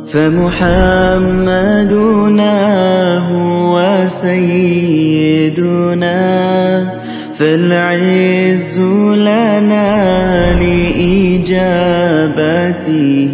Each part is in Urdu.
فمحمدنا هو سيدنا فالعز لنا لإجابته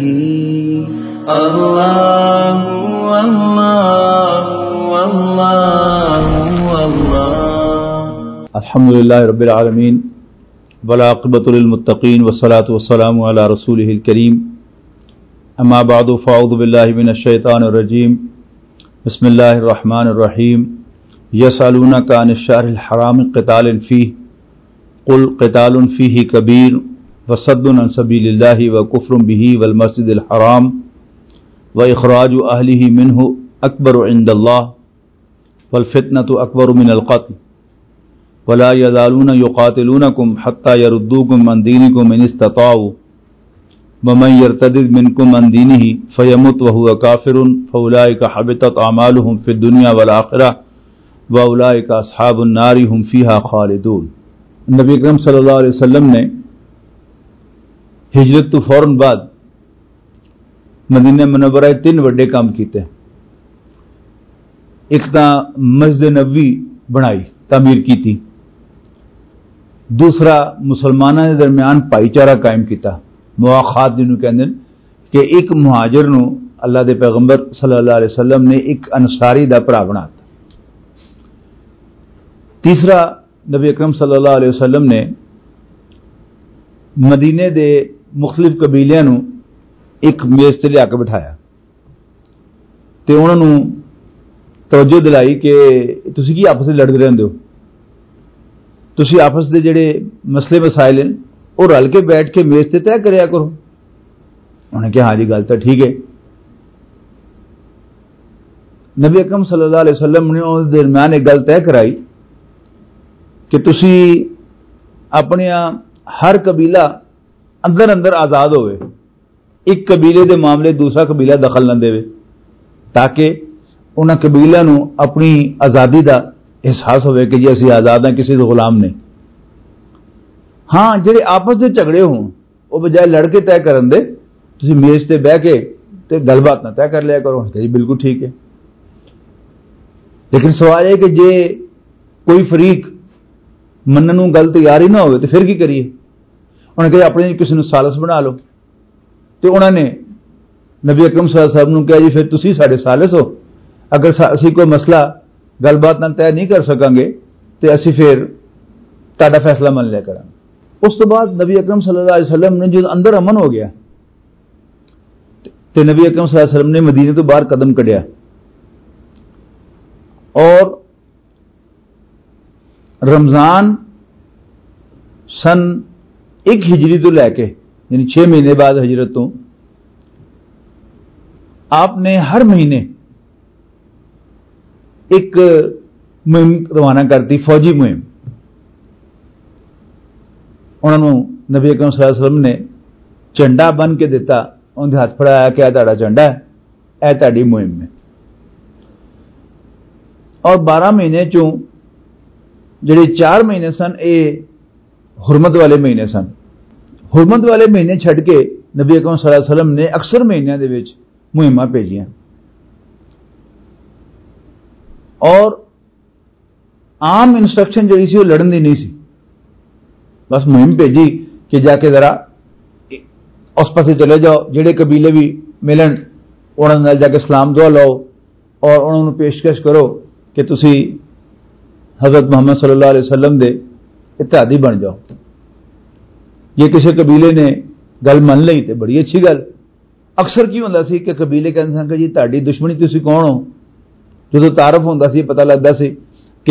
الله والله والله والله. الحمد للہ رب العالمین والعاقبۃ للمتقین والصلاۃ والسلام علی رسولہ الکریم. اما بعد فاعوذ باللہ من الشیطان الرجیم. بسم اللہ الرحمن الرحیم. یسألونک عن الشہر الحرام قتال فیہ قل قتال فیہ کبیر وصد عن سبیل اللہ وکفر بہ والمسجد الحرام واخراج اہلہ منہ اکبر عند اللہ والفتنۃ اکبر من القتل ولا يزالون يقاتلونكم حتى يردوكم عن دينكم إن استطاعوا ومن يرتد منكم عن دينه فيمت وهو كافر فأولئك حبطت أعمالهم في الدنيا والآخرة وأولئك أصحاب النار هم فيها خالدون. نبی اکرم صلی اللہ علیہ وسلم نے ہجرت تو فوراً بعد مدینہ منورہ تین بڑے کام کیتے ہیں. ایک تا مسجد نبوی بنائی تعمیر کی تھی. دوسرا مسلمانوں کے درمیان بھائی چارہ قائم کیتا مواخات جنہوں کہندے ہیں کہ ایک مہاجر نو اللہ دے پیغمبر صلی اللہ علیہ وسلم نے ایک انصاری دا بھرا بناتا. تیسرا نبی اکرم صلی اللہ علیہ وسلم نے مدینے دے مختلف قبیلیاں نو ایک میز تے لیا کے بٹھایا تے انہاں نو توجہ دلائی کہ تسی کی آپس میں لڑتے رہندے ہو, تسی آپس دے جڑے مسئلے مسائل ہیں وہ رل کے بیٹھ کے میز تے طے کریا کرو. انہوں نے کہا ہاں جی گل تو ٹھیک ہے. نبی اکرم صلی اللہ علیہ وسلم نے اس درمیان ایک گل طے کرائی کہ تسی اپنے ہر قبیلہ اندر اندر آزاد ہوئے, ایک قبیلے دے معاملے دوسرا قبیلہ دخل نہ دے تاکہ انہاں قبیلہ نو اپنی آزادی دا احساس ہوئے کہ جی اسی آزاد ہیں کسی دے غلام نہیں. ہاں جڑے آپس دے جھگڑے ہوں وہ بجائے لڑ کے طے کرن دے تسی میز تے بہ کے تے گل بات نہ طے کر لیا کرو کہ جی بالکل ٹھیک ہے. لیکن سوال ہے کہ جے کوئی فریق منن نوں گل تیار ہی نہ ہوئے تو پھر کی کریے. انہوں نے کہا اپنے کسی نوں سالس بنا لو. تو انہوں نے نبی اکرم صلی اللہ علیہ وسلم نے کہا جی پھر تسی ساڈے سالس ہو, اگر اسی کوئی مسئلہ گل بات نہ طے نہیں کر سکیں گے تو اسی پھر تہاڈا فیصلہ من لیا کریں. اس تو بعد نبی اکرم صلی اللہ علیہ وسلم نے جو اندر امن ہو گیا تو نبی اکرم صلی اللہ علیہ وسلم نے مدینے تو باہر قدم کڈیا اور رمضان سن 1 ہجری تو لے کے یعنی 6 مہینے بعد ہجرت تو آپ نے ہر مہینے ایک مہم روانہ کرتی, فوجی مہم. انہوں نے نبی اکرم صلی اللہ علیہ وسلم نے جھنڈا بن کے دیتا, انہوں نے ہاتھ پھڑایا کہ تہاڈا جھنڈا ہے, اے تہاڈی مہم میں. اور 12 مہینے چوں جڑے 4 مہینے سن اے حرمت والے مہینے سن. حرمت والے مہینے چھڈ کے نبی اکرم صلی اللہ علیہ وسلم نے اکثر مہینوں دے وچ مہماں بھیجیاں اور عام انسٹرکشن جڑی سی وہ لڑن دی نہیں سی, بس مہم بھیجی کہ جا کے ذرا اس پاسے چلے جاؤ, جڑے قبیلے بھی ملن انہوں نے جا کے سلام دعا لاؤ اور انہوں نے پیشکش کرو کہ تسی حضرت محمد صلی اللہ علیہ وسلم دے اتحادی بن جاؤ. یہ کسی قبیلے نے گل من لئی تے بڑی اچھی گل. اکثر کی ہوندا سی کہ قبیلے کہندے سن کہ جی تہاڈی دشمنی تسی کون ہو. جدو تعارف ہوندا سی پتہ لگدا سی کہ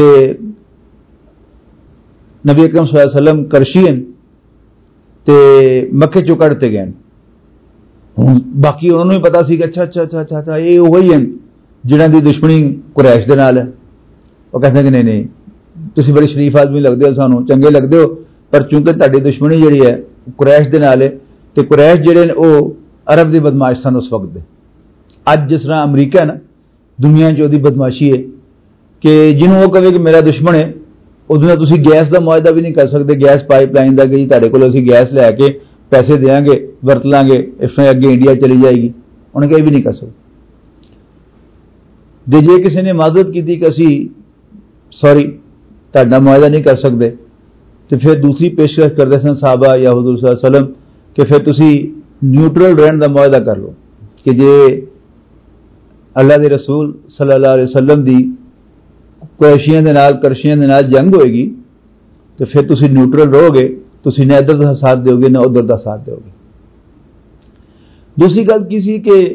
نبی اکرم صلی اللہ علیہ وسلم کرشین تے مکے چوں کڈتے گئے. باقی انہوں نے پتا سی کہ اچھا اچھا اچھا اچھا اچھا یہ وہی ہیں جنہاں دی دشمنی قریش دے نال ہے. وہ کہتے ہیں کہ نہیں تسی بڑے شریف آدمی لگتے ہو, سانو چنگے لگتے ہو, پر چونکہ تہاڈی دشمنی جڑی ہے قریش دے نال ہے تے قریش جڑے وہ عرب دی بدماش سن اس وقت دے. اج جس طرح امریکہ ہے نا دنیا چ دی بدماشی ہے کہ جنہوں وہ کہے کہ میرا دشمن ہے اس دن تسی گیس دا معاہدہ بھی نہیں کر سکتے, گیس پائپ لائن دا کہ جی تہاڈے کول اسی گیس لے کے پیسے دیاں گے ورت لاں گے اس میں اگے انڈیا چلی جائے گی. انہیں کہا یہ بھی نہیں کر سکتے. جے کسی نے معذرت کی تھی کہ اسی سوری تہاڈا معاہدہ نہیں کر سکتے تو پھر دوسری پیشکش کرتے سن صحابہ یا حضور صلی اللہ علیہ وسلم کہ پھر تسی نیوٹرل رہن کا معاہدہ کر لو کہ جے اللہ دے رسول صلی اللہ علیہ وسلم دی قریشیاں دے نال کرشیاں دے نال جنگ ہوئے گی تو پھر تسی نیوٹرل رہو گے, تسی نہ ادھر دا ساتھ دیو گے نہ ادھر دا ساتھ دیو گے. دوسری گل کی سی کہ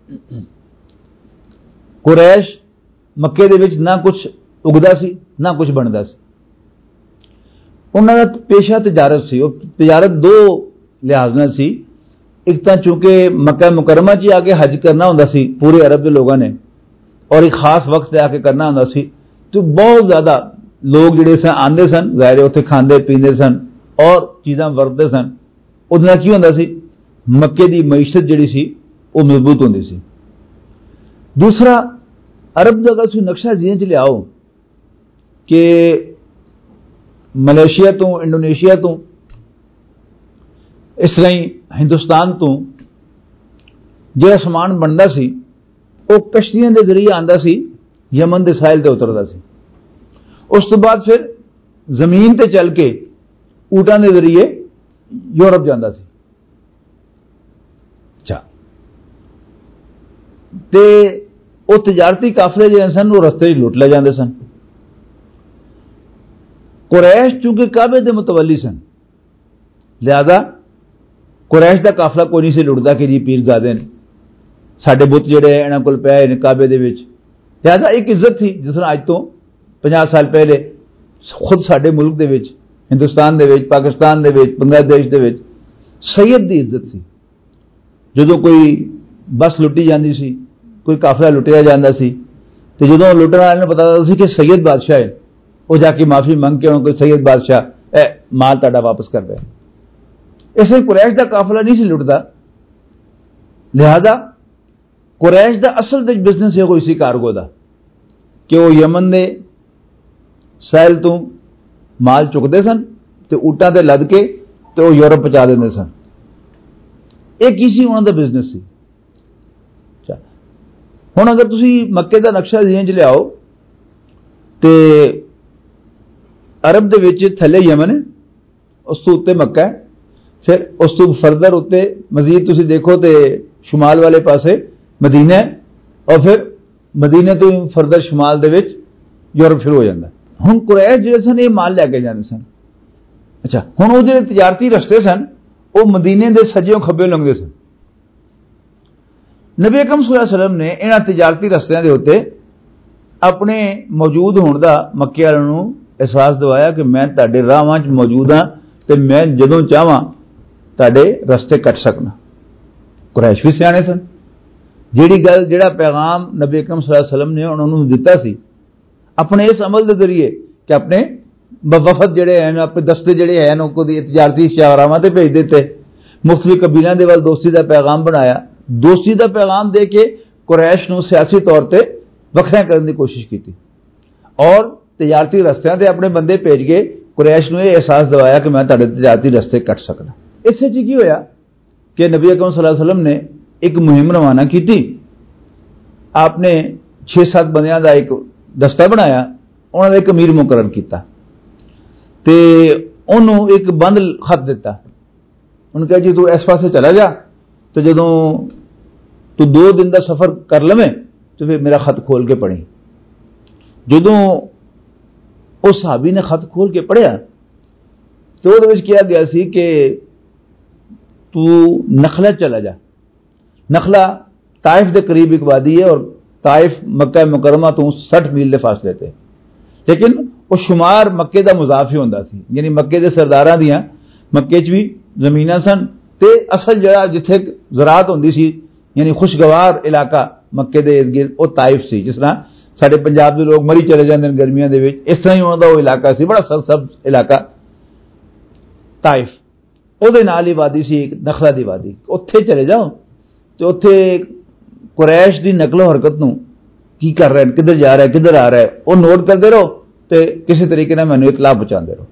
قریش مکے دے وچ نہ کچھ اگدا سی نہ کچھ بندا سی. انہاں دا پیشہ تجارت سی. وہ تجارت دو لحاظ نال سی. ایک تو چونکہ مکہ مکرمہ چ آ کے حج کرنا ہوندا سی پورے عرب دے لوگاں نے, اور ایک خاص وقت تے آ کے کرنا ہوندا سی, تو بہت زیادہ لوگ جڑے سن آندے سن, ظاہر اتنے کھاندے پیندے سن اور چیزاں ورتدے سن. ادھر کی ہوندا سی مکے دی معیشت جڑی سی وہ مضبوط ہوندی سی. دوسرا عرب دا اگر تسی نقشہ ذہن چ لیاؤ کہ ملیشیا تو انڈونیشیا تو اس طرح ہی ہندوستان تو جہاں سامان بنتا سی وہ کشتیاں دے ذریعے آندا سی, یمن دے ساحل تے اترتا سی. اس تو بعد پھر زمین تے چل کے اونٹاں دے ذریعے یورپ جاندا سی. اچھا تے وہ تجارتی قافلے جڑے سن وہ رستے لٹ لے جاندے سن. قریش چونکہ کعبے دے متولی سن لہذا قریش دا قافلہ کوئی نہیں سی لٹدا کہ جی پیر زادے نے ساڈے بت جڑے انہاں کول پئے نے کعبے دے وچ. لہذا ایک عزت تھی جس طرح اج تو 50 سال پہلے خود ساڈے ملک دے وچ ہندوستان دے وچ پاکستان دے وچ بنگلہ دیش دے وچ سید دی عزت سی. جدوں کوئی بس لٹی جاندی سی کوئی قافلہ لٹیا جاندا سی تو جدوں لٹن والے نے پتا سی کہ سید بادشاہ ہے وہ جا کے معافی منگ کے کوئی سید بادشاہ مال تہاڈا واپس کر دے. اس لیے قریش دا قافلہ نہیں سی لٹدا. لہذا قریش دا اصل بزنس ہے کوئی اسی کارگو دا کہ وہ یمن دے ساحل تو مال چکتے سن تو اونٹاں تے لد کے تو وہ یورپ پہنچا دیندے سن. ایک ہی سی انہاں دا بزنس سی. ہن اگر تسی مکے دا نقشہ ذہن چ لیاؤ تے عرب دے وچ تھلے یمن ہے, اس تو اتنے مکہ ہے, پھر اس تو فردر اتنے مزید تسی دیکھو تے شمال والے پاسے مدینہ ہے, اور پھر مدینہ تو فردر شمال دے وچ یورپ شروع ہو جاتا ہے. ہن قریش جڑے سن یہ مال لے کے جاندے سن. اچھا ہن وہ جڑے تجارتی رستے سن وہ مدینے دے سجیوں کھبے لنگدے سن. نبی اکرم صلی اللہ علیہ وسلم نے انہاں تجارتی رستیاں دے اوتے اپنے موجود ہون دا مکے والوں نوں احساس دوایا کہ میں تہاڈے راہواں وچ موجود ہاں تے میں جدوں چاہواں تہاڈے رستے کٹ سکنا. قریش بھی سیانے سن. جیڑی گل جیڑا پیغام نبی اکرم صلی اللہ علیہ وسلم نے انہوں نے دتا سی اپنے اس عمل دے ذریعے کہ اپنے وفد جڑے ہیں اپنے دستے جڑے ہیں ان کو تجارتی شاہراہاں تے بھیج دیتے, مختلف قبیلیاں دے ول دوستی دا پیغام بنایا. دوستی دا پیغام دے کے قریش نو سیاسی طور تے وکھرا کرنے کی کوشش کی اور تجارتی رستیاں تے اپنے بندے بھیج کے قریش نو یہ احساس دوایا کہ میں تہاڈے تجارتی رستے کٹ سکنا. اس سے کی ہویا کہ نبی اکرم صلی اللہ علیہ وسلم نے ایک مہم روانہ کی تھی. آپ نے 6-7 بندیاں دا ایک دستہ بنایا, انہوں نے ایک امیر مقرر کیتا تے انہوں ایک بند خط دیتا. انہوں نے کہا جی تو اس پاسے چلا جا تو جدوں تو 2 دن دا سفر کر لویں تو پھر میرا خط کھول کے پڑھی. جدوں اس صحابی نے خط کھول کے پڑھیا تو وہ کیا گیا سی کہ تو نخلا چلا جا. نخلا طائف دے قریب ایک وادی ہے اور طائف مکہ مکرمہ تو 60 میل دے فاصلے تے, لیکن وہ شمار مکے دا مضاف ہی ہوندا سی. یعنی مکے دے سرداراں دیاں مکے چ بھی زمیناں سن تے اصل جڑا جتھے زراعت ہوندی سی یعنی خوشگوار علاقہ مکے دے ارد گرد وہ طائف سی. جس طرح سارے پنجاب دے لوگ مری چلے جاندے ہیں گرمیاں دے وچ, اس طرح ہی انہاں دا وہ علاقہ سی, بڑا سرسبز علاقہ طائف. او دے نال ہی وادی سی ایک نخلا دی وادی, اوتھے چلے جاؤ تو اوتھے قریش دی نقل و حرکت نو کی کر رہے ہیں, کدھر جا رہا ہے کدھر آ رہا ہے وہ نوٹ کرتے رہو تے کسی طریقے نال مینوں اطلاع پہنچاندے رہو.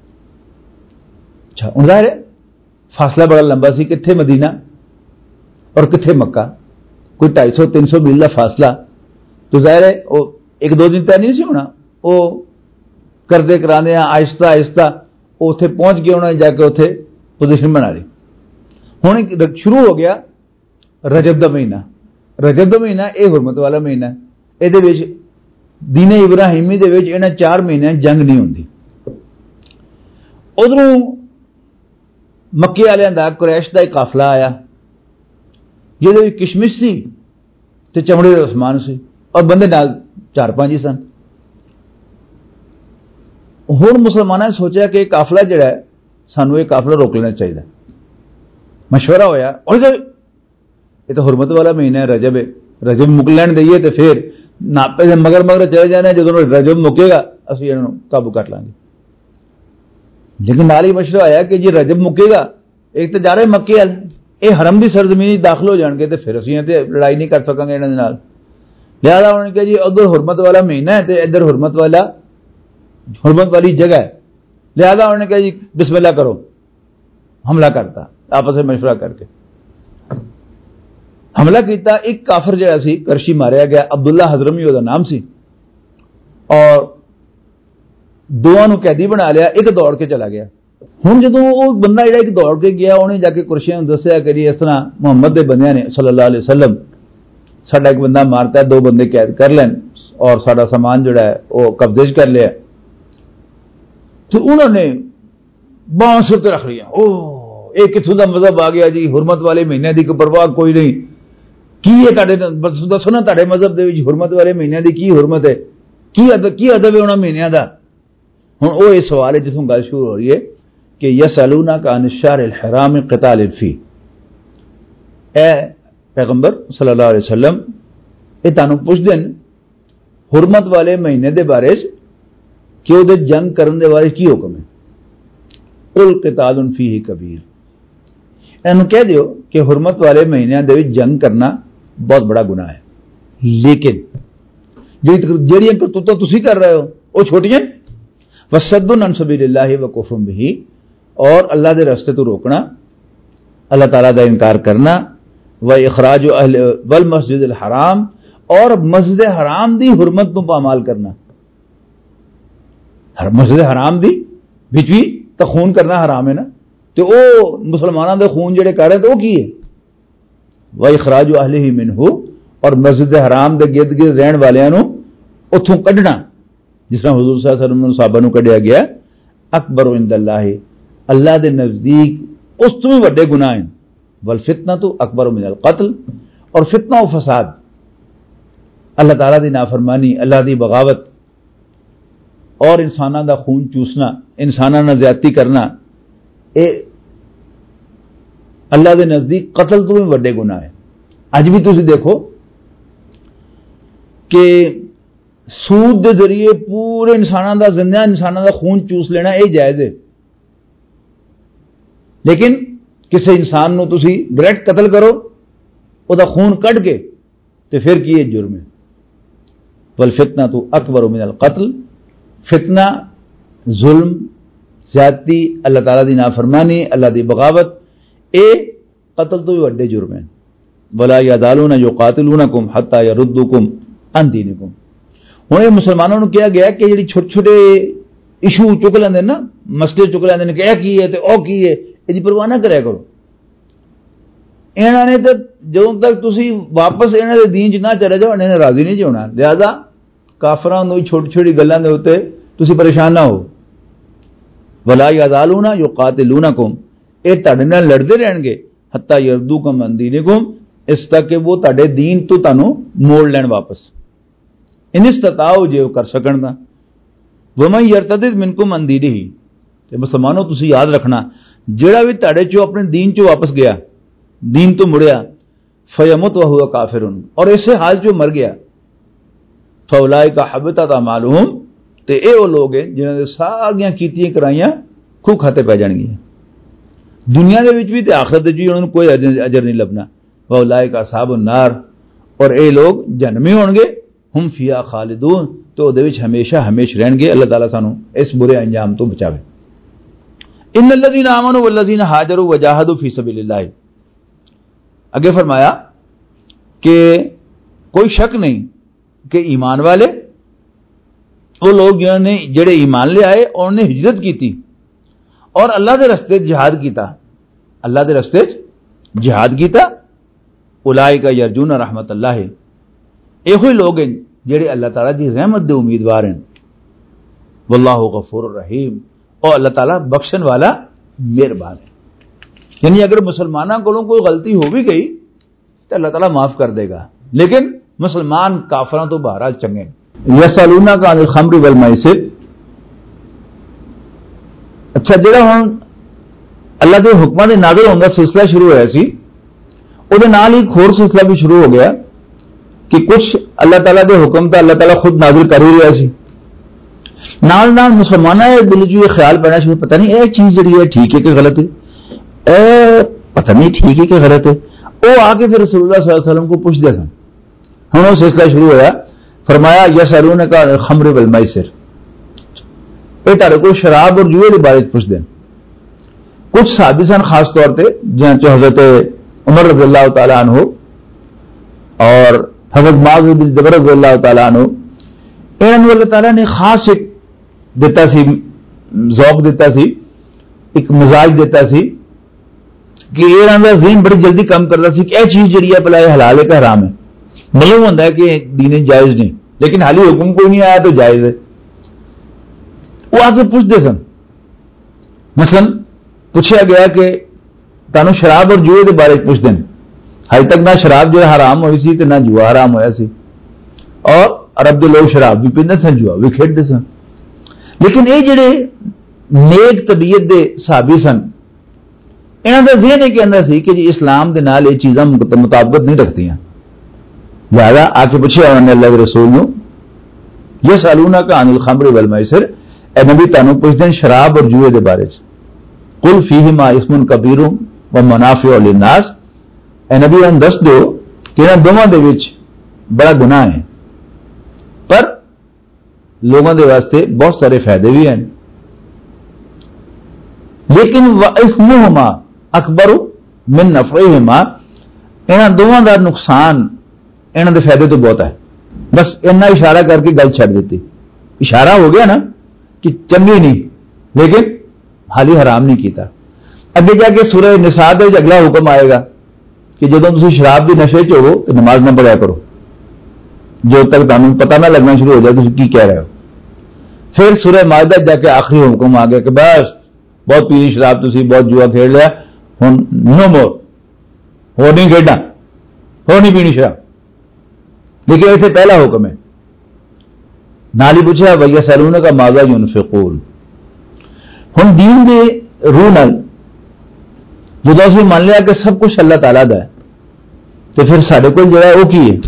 اچھا ہن ظاہر ہے فاصلہ بڑا لمبا سی, کتھے مدینہ اور کتھے مکہ. کوئی 250-300 میل کا فاصلہ، تو ظاہر ہے وہ 1-2 دن طے نہیں سی ہونا، وہ کرتے کرانے آہستہ آہستہ وہ اتنے پہنچ گیا، انہوں نے جا کے اتنے پوزیشن بنا لی۔ ہوں شروع ہو گیا رجب کا مہینہ۔ رجب کا مہینہ یہ حرمت والا مہینہ، یہ دین ابراہیمی دے وچ انہاں 4 مہینے جنگ نہیں ہوندی۔ ادھروں مکے والے دا قریش دا ایک قافلہ آیا جہدے وچ کشمش سی تے چمڑے دے عثمان سی اور بندے نال 4-5 ہی سن۔ ہن مسلمانوں نے سوچا کہ قافلہ جڑا ہے سانوں یہ قافلہ روک لینا چاہیے۔ مشورہ ہویا اور یہ تو حرمت والا مہینہ ہے، رجب ہے، رجب مک لین دئیے تو پھر ناپے سے مگر چلے جانے، جب رجب مکے گا اسی انہوں قابو کر لیں گے۔ لیکن نال ہی مشورہ آیا کہ جی رجب مکے گا، ایک تو جا رہے مکے والے یہ حرم دی سرزمین داخل ہو جان گے تو پھر اسی لڑائی نہیں کر سکیں گے انہوں نے۔ لہٰذا انہوں نے کہا جی ادھر حرمت والا مہینہ ہے تو ادھر حرمت والی جگہ ہے، لہٰذا انہوں نے کہا جی بسم اللہ کرو، حملہ کرتا آپس میں مشورہ کر کے حملہ کیتا۔ ایک کافر جہا سی کرشی ماریا گیا، عبداللہ حضرمی وہ نام سی، اور دونوں نو قیدی بنا لیا، ایک دوڑ کے چلا گیا۔ ہوں جدو وہ بندہ جہاں ایک دوڑ کے گیا انہیں جا کے قریشیاں نوں دسیا کہ جی اس طرح محمد دے بندیاں نے صلی اللہ علیہ وسلم ساڈا ایک بندہ مارتا ہے، 2 بندے قید کر لین اور ساڈا سامان جڑا ہے وہ قبضے کر لیا۔ تو انہوں نے باں سر تے رکھ لیا، او یہ کتوں کا مذہب آ گیا جی، حرمت والے مہینے کی پرواہ کوئی نہیں، کی ہے دسو نا تہاڈے مذہب دے وچ حرمت والے مہینے کی کی حرمت ہے، کی ادب ہے انہاں مہینیاں دا۔ ہن وہ یہ سوال ہے جتوں گل شروع ہو رہی ہے کہ یسألونک عن الشہر الحرام قتال فیہ، اے پیغمبر صلی اللہ علیہ وسلم یہ تانوں پوچھ دین حرمت والے مہینے دے بارے کہ وہ جنگ کرن دے بارے کی حکم ہے؟ قل قتال فیہ کبیر، انہوں کہہ دیو کہ حرمت والے مہینے دے وچ جنگ کرنا بہت بڑا گناہ ہے، لیکن جہڑیاں کرتوتاں تسی کر رہے ہو وہ چھوٹیاں، وصد عن سبیل اللہ وکفر بہ، اور اللہ دے راستے تو روکنا، اللہ تعالیٰ دا انکار کرنا، واخراج اہل والمسجد الحرام، اور مسجد حرام دی حرمت تو پامال کرنا۔ مسجد حرام دی وچ بھی تو خون کرنا حرام ہے نا، تو وہ مسلمانوں دے خون جڑے کر رہے تو وہ کی ہے؟ واخراج اہلہ منہ، اور مسجد حرام دے گرد گرد رہن والےاں نوں اتھوں کڈنا، جس طرح حضور صلی اللہ علیہ وسلم نے صحابہ نوں کڈیا گیا، اکبر عند اللہ، اللہ دے نزدیک اس تو بھی بڑے گناہ ہیں، والفتنہ تو اکبر من القتل، اور فتنہ و فساد، اللہ تعالیٰ دی نافرمانی، اللہ دی بغاوت اور انساناں دا خون چوسنا، انساناں نال زیادتی کرنا، اے اللہ دے نزدیک قتل تو بھی بڑے گناہ ہے۔ اج بھی تسی دیکھو کہ سود دے ذریعے پورے انساناں دا زندہ انساناں دا خون چوس لینا یہ جائز ہے، لیکن کسی انسان نو تسی ڈائریکٹ قتل کرو، وہ دا خون کٹ کے تو پھر کی ہے جرم ہے۔ والفتنہ تو اکبر من القتل، فتنہ، ظلم، زیادتی، اللہ تعالیٰ دی نافرمانی، اللہ دی بغاوت، اے قتل تو بھی بڑے جرم ہیں۔ ولا یزالون یقاتلونکم حتی یردوکم عن دینکم۔ ہوں یہ مسلمانوں نے کیا گیا کہ جی چھوٹے چھوٹے ایشو چک لیندے نا، مسئلے چک لیندے کہ اے کی ہے تے او کی ہے، یہ پرواہ نہ کریا کرو۔ انہوں نے تو جدوں تک تسی واپس انہوں نے دین چ نہ چلے جاؤ انہوں نے راضی نہیں ہونا، لہذا کافراں نوں چھوٹی چھوٹی گلاں دے اوتے تسی پریشان نہ ہو۔ ولا یزالون یقاتلونکم، اے تہاڈے نال لڑدے رہن گے، حتی یردوکم عن دینکم، اس تک کہ وہ تہاڈے دین تو تانوں موڑ لین واپس، ان استطاعوا جے کر سکن دا۔ ومن یرتد منکم عن دینہ، تے مسلمانوں تسی یاد رکھنا جیڑا بھی تہاڈے چوں اپنے دین چوں واپس گیا، دین تو مڑیا، فیمت وہو کافر، اور اسے حال چوں مر گیا، فاولئک حبطت اعمالہم، تے اے وہ لوگ ہیں جنہاں دے ساریاں کیتیاں کرائیاں کھو کھاتے پہ جان گیا، دنیا دے وچ بھی تے آخرت وچ بھی انہاں نوں کوئی اجر نہیں لبنا۔ واولئک اصحاب النار، اور اے لوگ جہنمی ہون گے، ہم فیہا خالدون، تو دے وچ ہمیشہ ہمیش رہن گے۔ اللہ تعالیٰ سانوں اس برے انجام تو بچاوے۔ ان الذین آمنوا والذین ہاجروا وجاہدوا فی سبیل اللہ، اگے فرمایا کہ کوئی شک نہیں کہ ایمان والے وہ لوگ جڑے ایمان لے آئے اور انہیں ہجرت کی تھی اور اللہ دے رستے جہاد کیتا، اللہ دے رستے جہاد کیتا، اولئک یرجون رحمت اللہ، یہ لوگ ہیں جڑے اللہ تعالیٰ دی رحمت دے امیدوار ہیں، واللہ غفور الرحیم، اور اللہ تعالیٰ بخشن والا مہربان ہے۔ یعنی اگر مسلمانوں کو کوئی غلطی ہو بھی گئی تو اللہ تعالیٰ معاف کر دے گا، لیکن مسلمان کافراں تو بہرحال چنگے۔ یسألونک عن الخمر والمیسر، اچھا جڑا ہن اللہ دے حکماں دے نازل ہونے دا سلسلہ شروع ہوا سی، وہ دے نال ایک اور سلسلہ بھی شروع ہو گیا کہ کچھ اللہ تعالیٰ دے حکم تو اللہ تعالیٰ خود نازل کر ہی رہا سی، نال نال مسلمانوں کے دل چ یہ خیال پیدا شروع، پتہ نہیں یہ چیز جڑی ہے ٹھیک ہے کہ غلط ہے، پتہ نہیں ٹھیک ہے کہ غلط ہے۔ وہ آ کے پھر رسول اللہ صلی اللہ علیہ وسلم کو پوچھتے سن۔ ہوں وہ سلسلہ شروع ہوا، فرمایا یسألونک عن الخمر والمیسر، یہ تارے کو شراب اور جوئے کے بارے پوچھتے ہیں۔ کچھ صحابی سن خاص طور پہ جہاں حضرت عمر رضی اللہ تعالیٰ عنہ اور حضرت معاذ بن جبل رضی اللہ تعالیٰ عنہ، انہوں اللہ تعالیٰ نے خاص ایک دیتا سی، ذوق دیتا سی، ایک مزاج دیتا سی کہ انہوں کا ذہن بڑی جلدی کام کرتا سی کہ یہ چیز جڑی ہے بلا یہ حلال ہے کہ حرام ہے، معلوم ہوتا ہے کہ دین جائز نہیں، لیکن حالی حکم کوئی نہیں آیا تو جائز ہے۔ وہ آ کے پوچھتے سن، مثلا پوچھا گیا کہ تانوں شراب اور جوئے کے بارے پوچھتے ہیں، حال تک نہ شراب جو ہے حرام ہوئی سی تو نہ جوا حرام ہویا سی، اور عرب کے لوگ شراب بھی پیندے سن، جوا بھی کھیڈتے سن، لیکن یہ جڑے نیک طبیعت دے صحابی سن، انہوں کا ذہن یہ کہنا سی کہ جی اسلام دے نال یہ چیزاں مطابقت نہیں رکھتی ہیں، لہذا آ کے پوچھا انہوں نے اللہ کے رسول نو، یسألونک عن الخمر والمیسر، اے نبی تانوں پوچھتے ہیں شراب اور جوئے دے بارے، قل فیہما اسم کبیر ومنافع للناس، اے نبی ان دس دو کہ انہاں دونوں دے وچ بڑا گناہ ہے پر لوگوں دے واسطے بہت سارے فائدے بھی ہیں، لیکن واسمہما اکبر من نفعہما، انہاں دونوں دا نقصان انہاں دے فائدے تو بہت ہے۔ بس اتنا اشارہ کر کے گل چھڑ دیتی، اشارہ ہو گیا نا کہ چنگی نہیں لیکن حالی حرام نہیں کیتا۔ اگے جا کے سورہ نساء دے اگلا حکم آئے گا کہ جدوں تسی شراب دی نشے چ ہو تو نماز نہ پڑھیا کرو، جو تک تانوں پتہ نہ لگنا شروع ہو جائے تسی کی کہہ رہے ہو۔ پھر سورہ مائدہ جا کے آخری حکم آ گیا کہ بس بہت پی شراب تسی بہت جوا کھیل لیا، ہن نو مور، ہو نہیں کھیڈنا، ہو نہیں پینی شراب، لیکن ایسے پہلا حکم ہے۔ نال ہی پوچھا وَيَسْأَلُونَكَ مَاذَا يُنْفِقُونَ، ہن دین دے روح نال جدو اسی مان لیا کہ سب کچھ اللہ تعالیٰ دا ہے تو پھر سارے کو جو ہے وہ کی ہے،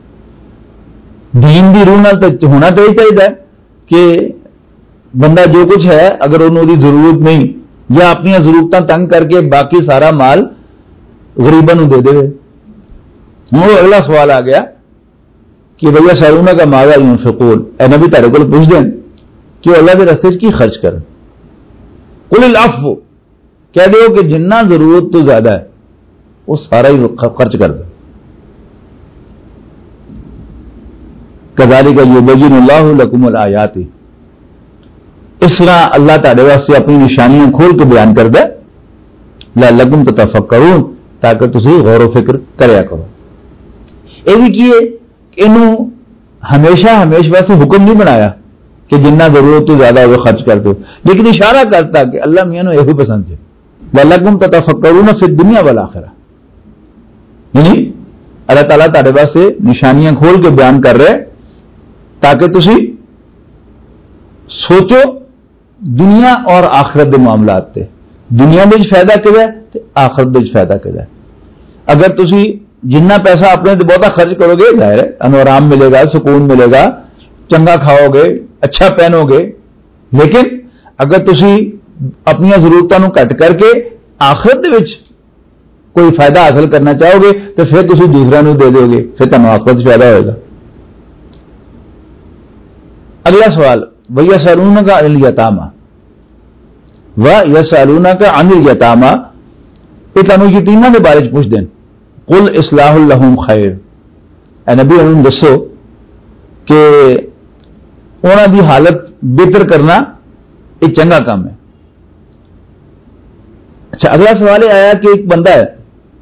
دین دی روح نال تو ہونا تو یہ چاہیے کہ بندہ جو کچھ ہے اگر انہوں دی ضرورت نہیں یا اپنی ضرورتاں تنگ کر کے باقی سارا مال غریباں نوں دے دے۔ وہ اگلا سوال آ گیا کہ بھیا یسألونک ماذا ينفقون، اے نبی تارے کو پوچھ دیں کہ اللہ کے راستے کی خرچ کر، قل العفو، کہہ دو کہ جنہ ضرورت تو زیادہ ہے وہ سارا ہی خرچ کر دو۔ کذالک یبین اللہ لکم الآیات، اس طرح اللہ تعالی واسطے اپنی نشانیاں کھول کے بیان کر دے، لعلکم تتفکرون، تاکہ تسی غور و فکر کریا کرو۔ یہ بھی کیے کہ انہوں ہمیشہ واسطے حکم نہیں بنایا کہ جنہ ضرورت تو زیادہ وہ خرچ کر دو، لیکن اشارہ کرتا کہ اللہ میاں نو یہ پسند ہے، لعلکم تتفکرون فی الدنیا والآخرہ، یعنی اللہ تعالیٰ تعالی واسطے نشانیاں کھول کے بیان کر رہے تاکہ تسی سوچو دنیا اور آخرت دے معاملات تے، دنیا میں فائدہ کیا ہے آخرت میں فائدہ کیا ہے۔ اگر تسی جنہ پیسہ اپنے تے بہتا خرچ کرو گے ظاہر ہے انو آرام ملے گا، سکون ملے گا، چنگا کھاؤ گے، اچھا پہنو گے، لیکن اگر تسی اپنی ضرورتوں کٹ کر کے آخرت وچ کوئی فائدہ حاصل کرنا چاہو گے تو پھر تسی دوسرے نو دے دو گے، پھر تمہیں آخرت فائدہ ہوئے گا۔ اگلا سوال وَيَسْأَلُونَكَ عَنِ الْيَتَامَى، وَيَسْأَلُونَكَ عَنِ الْيَتَامَى، یہ تمہیں یتیماں کے بارے پوچھ دیں، قُلْ إِصْلَاحٌ لَهُمْ خَيْرٌ، اے نبی انہوں دسو کہ انہوں دی حالت بہتر کرنا یہ چنگا کام ہے. اچھا اگلا سوال یہ آیا کہ ایک بندہ ہے,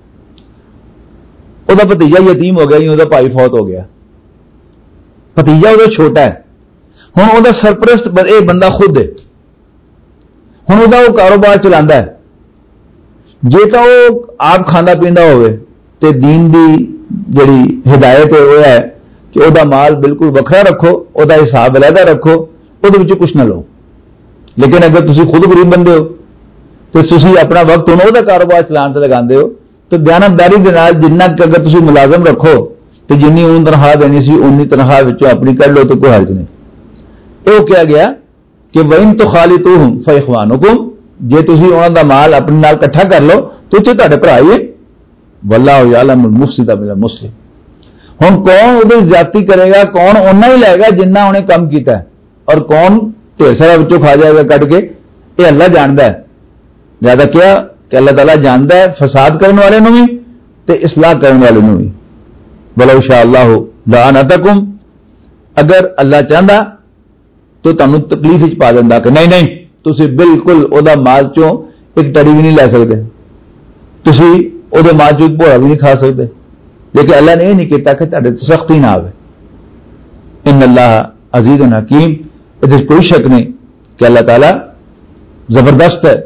وہ بھتیجا یتیم ہو گیا, وہ بھائی فوت ہو گیا, بھتیجا وہ چھوٹا ہے, ہوں وہ سرپرست یہ بندہ خود ہے, ہوں وہ کاروبار چلا ہے. جے تو وہ آپ کھانا پیندا ہوئے تے دین دی جڑی ہدایت ہے وہ ہے کہ وہ مال بالکل وکھرا رکھو, وہ حساب علیحدہ رکھو, وہ کچھ نہ لو. لیکن اگر تسی خود غریب بندے ہو تو تسی اپنا وقت انہوں کا کاروبار چلان سے لگا ہو تو دیانتداری کے نال جنہ اگر تسی ملازم رکھو تو جنی اون تنخواہ دینی سی اونی تنخواہ اپنی کر لو تو کوئی حرج نہیں. یہ کیا گیا کہ وَإِن تُخَالِطُوهُمْ فَإِخْوَانُكُمْ, جے تسی انہوں دا مال اپنے نال کٹھا کر لو تو تہاڈے بھرا ہی ہے. وَاللَّهُ يَعْلَمُ الْمُفْسِدَ مِنَ الْمُصْلِحِ. ہوں کون وہ زیادتی کرے گا, کون اُنہ ہی لے گا جنہ انہیں کم کیتا ہے, اور کون ڈھیر سارا بچوں کھا جائے گا کٹ کے, یہ اللہ جانتا ہے. زیادہ کیا کہ اللہ تعالیٰ جانتا ہے فساد کرنے والے نو بھی تے اصلاح کرنے والے نو بھی. وَلَوْ شَاءَ اللَّهُ لَأَعْنَتَكُمْ, اگر اللہ چاہتا تو تمہیں تکلیف پا دینا کہ نہیں تسی بالکل وہ مال چوں ایک ٹڑی بھی نہیں لے سکتے, تسی وہ مال چوں ایک بھوڑا بھی نہیں کھا سکتے. لیکن اللہ نے یہ نہیں کہتا کہ تھوڑے سختی نہ آئے. ان اللہ عزیز حکیم, یہ کوئی شک نہیں کہ اللہ تعالیٰ زبردست ہے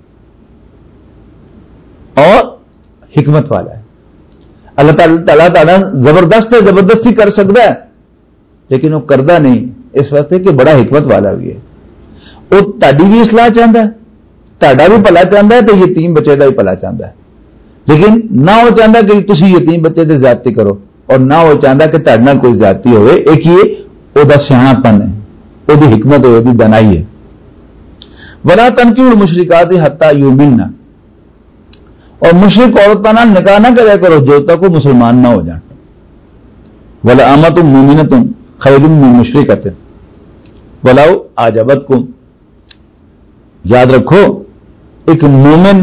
اور حکمت والا ہے. اللہ تعالیٰ زبردست ہے, زبردستی کر سکتا ہے, لیکن وہ کرتا نہیں اس واسطے کہ بڑا حکمت والا بھی ہے. وہ تاری بھی اصلاح چاہتا ہے, تہاڈا بھی بھلا چاہتا ہے, تو یتیم بچے کا بھی بھلا چاہتا ہے. لیکن نہ وہ چاہتا کہ تسی یتیم بچے سے زیادتی کرو, اور نہ وہ چاہتا کہ تہاڈے نال کوئی زیادتی ہوئے. ایک یہ وہ سیاح پن ہے, وہ حکمت ہے, وہ دانائی ہے. وَلَا تَنْكِحُوا الْمُشْرِكَاتِ حَتَّى يُؤْمِنَّ, اور مشرک عورتوں نال نکاح نہ کریا کرو جو تک وہ مسلمان نہ ہو جان. وَلَأَمَةٌ مُؤْمِنَةٌ خَيْرٌ مِّن مُشْرِكَةٍ وَلَوْ أَعْجَبَتْكُمْ. یاد رکھو ایک مومن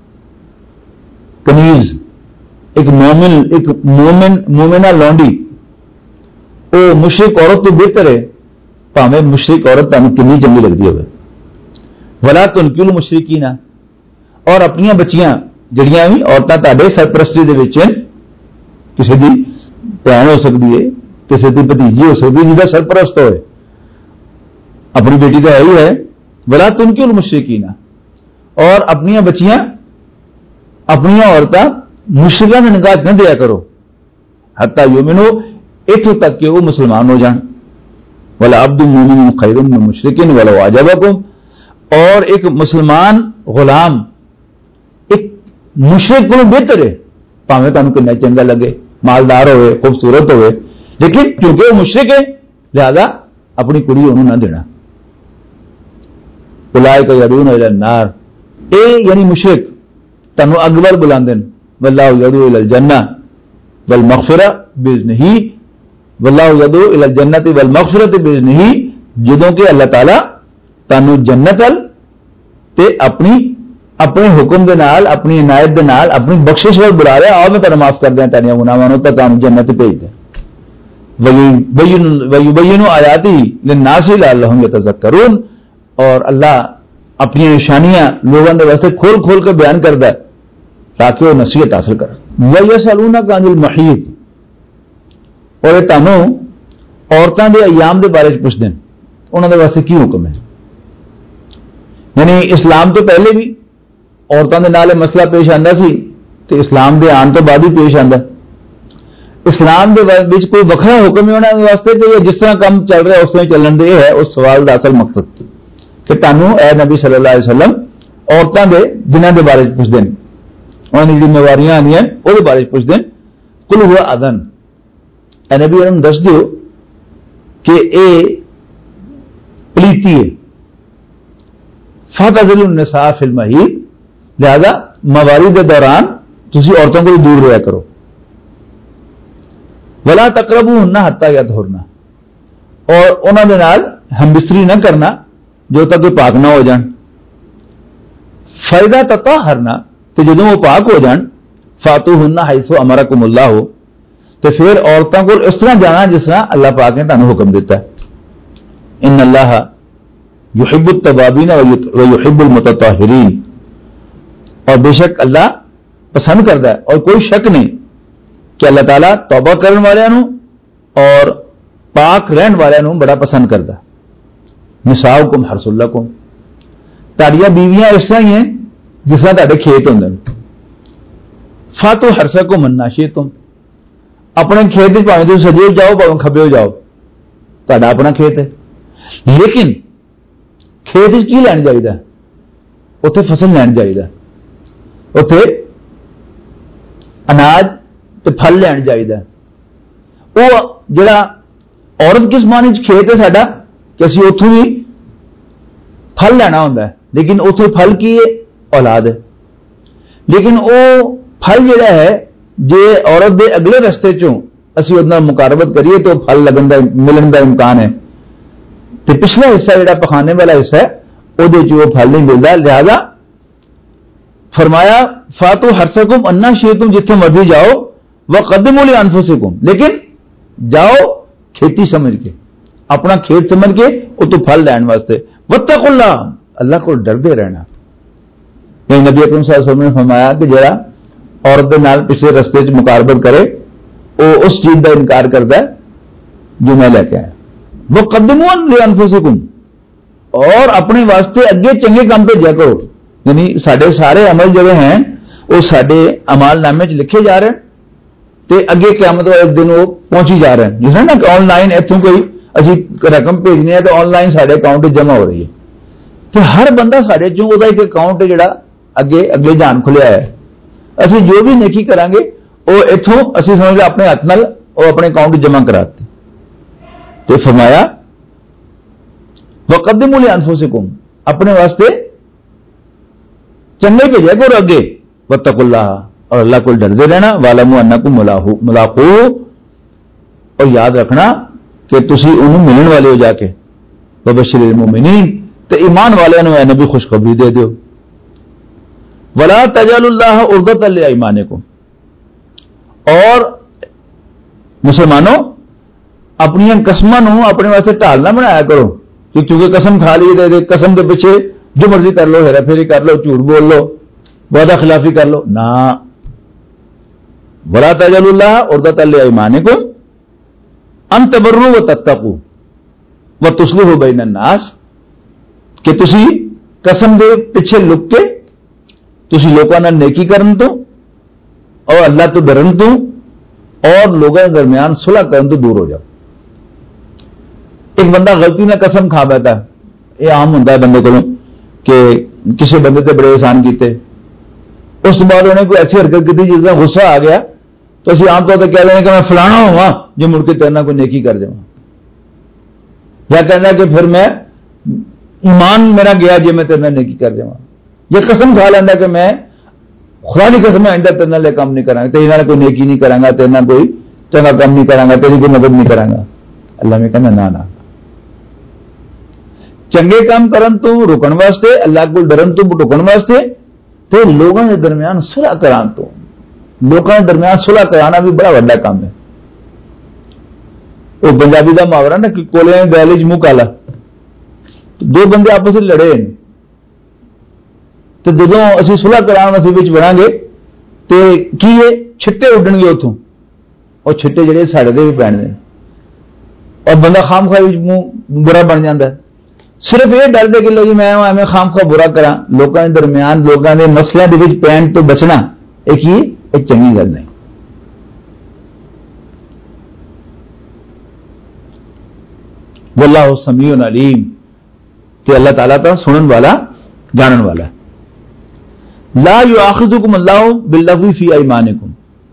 کنیز, ایک مومنہ لونڈی وہ مشرک عورت تو بہتر ہے, پاویں مشرک عورت تمہیں کنی چنگی لگتی ہوئے. ولا تنکحوا المشرکین, اور اپنی بچیاں جڑیاں بھی عورتیں تہاڈے سرپرستی دے وچ کسی دی بہن ہو سکتی ہے, کسی دی بھتیجی ہو سکتی ہے جہاں سرپرست ہوئے, اپنی بیٹی تو ہے ہی ہے. ولا تنکحوا المشرکین, اور اپنی بچیاں اپنی عورتیں مشرکاں دے نکاح نہ دیا کرو حتی یؤمنوا, اتوں تک کہ وہ مسلمان ہو جان. وَلَعَبْدٌ مُؤْمِنٌ خَيْرٌ مِّن مُشْرِكٍ وَلَوْ أَعْجَبَكُمْ, اور ایک مسلمان غلام ایک مشرک کو بہتر ہے, پاویں تمہیں کنا چنگا لگے, مالدار ہوئے, خوبصورت ہوئے, لیکن کیونکہ وہ مشرک ہے لہذا اپنی کڑی انہوں نہ دینا. اولئک یدعون الی النار, اے یعنی مشرک تنوں اگ ول بلاندے نے. واللہ یدعو الی الجنہ والمغفرہ باذنہ, واللہ یدعو الی الجنۃ والمغفرۃ باذنہ, جدوں کہ اللہ تعالی تانوں جنت ال تے اپنے حکم دے نال, اپنی عنایت دے نال, اپنی بخشش ول بلا رہا, آؤ میں تانوں معاف کر دیاں تیریاں گناہاں نوں, تے تانوں جنت بھیج دیں. وَيُبَيِّنُ آیاتہ لِلنَّاسِ لَعَلَّهُمْ يَتَذَکَّرُونَ, اور اللہ اپنی نشانیاں لوگوں کے واسطے کھول کھول کے بیان کرتا ہے تاکہ وہ نصیحت حاصل کر. وَيَسْأَلُونَكَ عَنِ الْمَحِيضِ, اور یہ تانوں عورتوں کے ایام کے بارے پوچھتے ہیں انہوں کے واسطے کی حکم ہے. یعنی اسلام تو پہلے بھی عورتوں کے نال مسئلہ پیش آتا سی, تو اسلام کے آن تو بعد ہی پیش آتا. اسلام کے کوئی وکھرا حکم ہے انہوں واسطے کہ جس طرح کام چل رہا ہے اس طرح چلن دے ہے اس سوال کا اصل مقصد کہ تانوں اے نبی صلی اللہ علیہ وسلم عورتوں کے دنوں کے بارے پوچھتے ہیں, انہوں کی ذمہواریاں آنی وہ بارے پوچھتے ہیں. قل ہوا اذن, اے نبی انہوں دس دیو کہ اے پلیتی ہے. فاعتزلوا النساء فی المحیض, لہذا مواری کے دوران تسی عورتوں کو دور رہا کرو. ولا تقربوہن حتی یطہرن, اور انہوں نے نال ہم بستری نہ کرنا جو تک وہ پاک نہ ہو جان. فَإِذَا تَطَہَّرْنَ, تو جدوں وہ پاک ہو جان, فَاتُوهُنَّ حَيْثُ أَمَرَكُمُ اللَّهُ, تو پھر عورتوں کو اس طرح جانا جس طرح اللہ پاک نے تمہیں حکم دیتا ہے. ان اللہ یحب التوابین و یحب المتطہرین، اور بے شک اللہ پسند کرتا ہے اور کوئی شک نہیں کہ اللہ تعالیٰ توبہ کرنے والوں اور پاک رہن والوں بڑا پسند کرتا ہے. نساؤکم حرث لکم، تاڑیاں بیویاں اس طرح ہی ہیں جس طرح تھوڑے کھیت ہوں. فاتو حرثکم من شئتم، اپنے کھیت پاویں تم سجے جاؤ پاویں کھبے ہو جاؤ، تہاڈا اپنا کھیت ہے. لیکن کھیت کی لین چاہیے؟ اتنے فصل لین چاہیے، اتنے اناج تے پھل لین چاہیے. وہ جڑا عورت کس معنی کھیت ہے ساڈا کہ اسی اتوں بھی پھل لینا ہوتا ہے، لیکن اتنے پھل کی ہے؟ اولاد ہے. لیکن وہ پھل جڑا ہے جے عورت دے اگلے رستے چوں اسی ادھر مقاربت کریے تو پھل لگن دا ملن دا امکان ہے. تو پچھلا حصہ جڑا پخانے والا حصہ ہے وہ پھل نہیں ملتا. لہذا فرمایا فاتو حرثکم انا شئتم، جتنے مرضی جاؤ، وقدموا لانفسکم، لیکن جاؤ کھیتی سمجھ کے، اپنا کھیت سمجھ کے وہ تو پھل لین واسطے. واتقوا اللہ، اللہ کو ڈردے رہنا. کہ نبی اکرم صلی اللہ علیہ وسلم نے فرمایا کہ جڑا عورت دے نال پچھلے رستے چ مقاربت کرے وہ اس چیز کا انکار کرتا ہے جو میں لے کے آیا. وقدموا لانفسکم، اور اپنے واسطے اگے چنگے کام بھیجا کرو. یعنی سارے سارے عمل جڑے ہیں وہ سارے امال نامے چ لکھے جا رہے ہیں تے اگے قیامت والے دن وہ پہنچی جا رہے ہیں. جس طرح نا آن لائن اتوں کوئی اسی رقم بھیجنی ہے تو آن لائن سارے اکاؤنٹ جمع ہو رہی ہے. تو ہر بندہ سارے چوں وہ ایک اکاؤنٹ جڑا اگے جان کھلیا ہے. اسی جو بھی نیکی کریں گے وہ اتوں اسی سمجھ لیں اپنے ہاتھ نال وہ اپنے اکاؤنٹ جمع کراتے. تو فرمایا وقدموا لانفسکم، اپنے واسطے چنگے بھیجا کرو اگے. واتقوا اللہ، اور اللہ کو ڈرتے رہنا. واعلموا انکم ملاقوہ، اور یاد رکھنا کہ تسی انہوں ملن والے ہو جا کے. وبشر المؤمنین، تو ایمان والوں نے اے نبی خوشخبری دے دیو. ولا تجعلوا اللہ عرضۃ لایمانکم، اور مسلمانوں اپنی قسماں نو اپنے واسطے ڈھال نہ بنایا کرو کہ کیونکہ قسم کھا لی دے قسم کے پیچھے جو مرضی کر لو، ہیرا پھیری کر لو، جھوٹ بول لو، وعدہ خلافی کر لو. نہ، ولا تجعلوا اللہ عرضۃ لایمانکم ان تبروا وتتقوا وتصلحوا بین الناس، کہ تسی قسم دے پیچھے لک کے تسی لوگوں نے نیکی کرن تو اور اللہ تو ڈرن تو اور لوگوں کے درمیان صلح کرن تو دور ہو جاؤ. ایک بندہ غلطی نہ قسم کھا بیٹھا، یہ عام ہوتا ہے بندے کو کہ کسی بندے تے بڑے احسان کیتے، اس کے بعد انہیں کوئی ایسی حرکت کی جس کا غصہ آ گیا تو اسی عام طور پر کہہ لیں کہ میں فلانا ہوا جو مڑ کے تیرنا کوئی نیکی کر دوں، یا کہنا کہ پھر میں ایمان میرا گیا جی میں تیرنا نیکی کر دوں. یہ قسم کھا لینا کہ میں خدا کی قسم میں آئندہ تیرنا لے کام نہیں کرا گا، تیرے کوئی نیکی نہیں کرا گا، تیرنا کوئی چنگا کام نہیں کرا گا، تیری کوئی مدد نہیں کرا گا. اللہ میں کہنا نہ چنگے کام کرن تو رکن واسطے، اللہ کو ڈرن تو رکن واسطے، تو لوگوں کے درمیان صلح کران تو لوگوں کے درمیان صلح کرانا بھی بڑا بڑا کام ہے. وہ پنجابی کا محاورہ نا کہ کولے دہلی منہ کالا، دو بندے آپس میں لڑے تو جدو اسی صلح کران واسطے بڑھیں گے تو کی یہ چھٹے اڈن گے اتوں، اور چھٹے جڑے ساڑے دے بھی پہننے اور بندہ خام خواہ منہ برا بن جاتا ہے. صرف یہ ڈر دے کہ لو جی میں ایویں خام خواہ برا کرا، لوگوں کے درمیان لوگوں کے مسئلے کے پہن تو بچنا ایک ہی ایک چنگی گل نہیں. واللہ سمیع علیم، کہ اللہ تعالیٰ کا سنن والا جانن والا ہے. لا یؤاخذکم اللہ باللغو فی ایمانکم،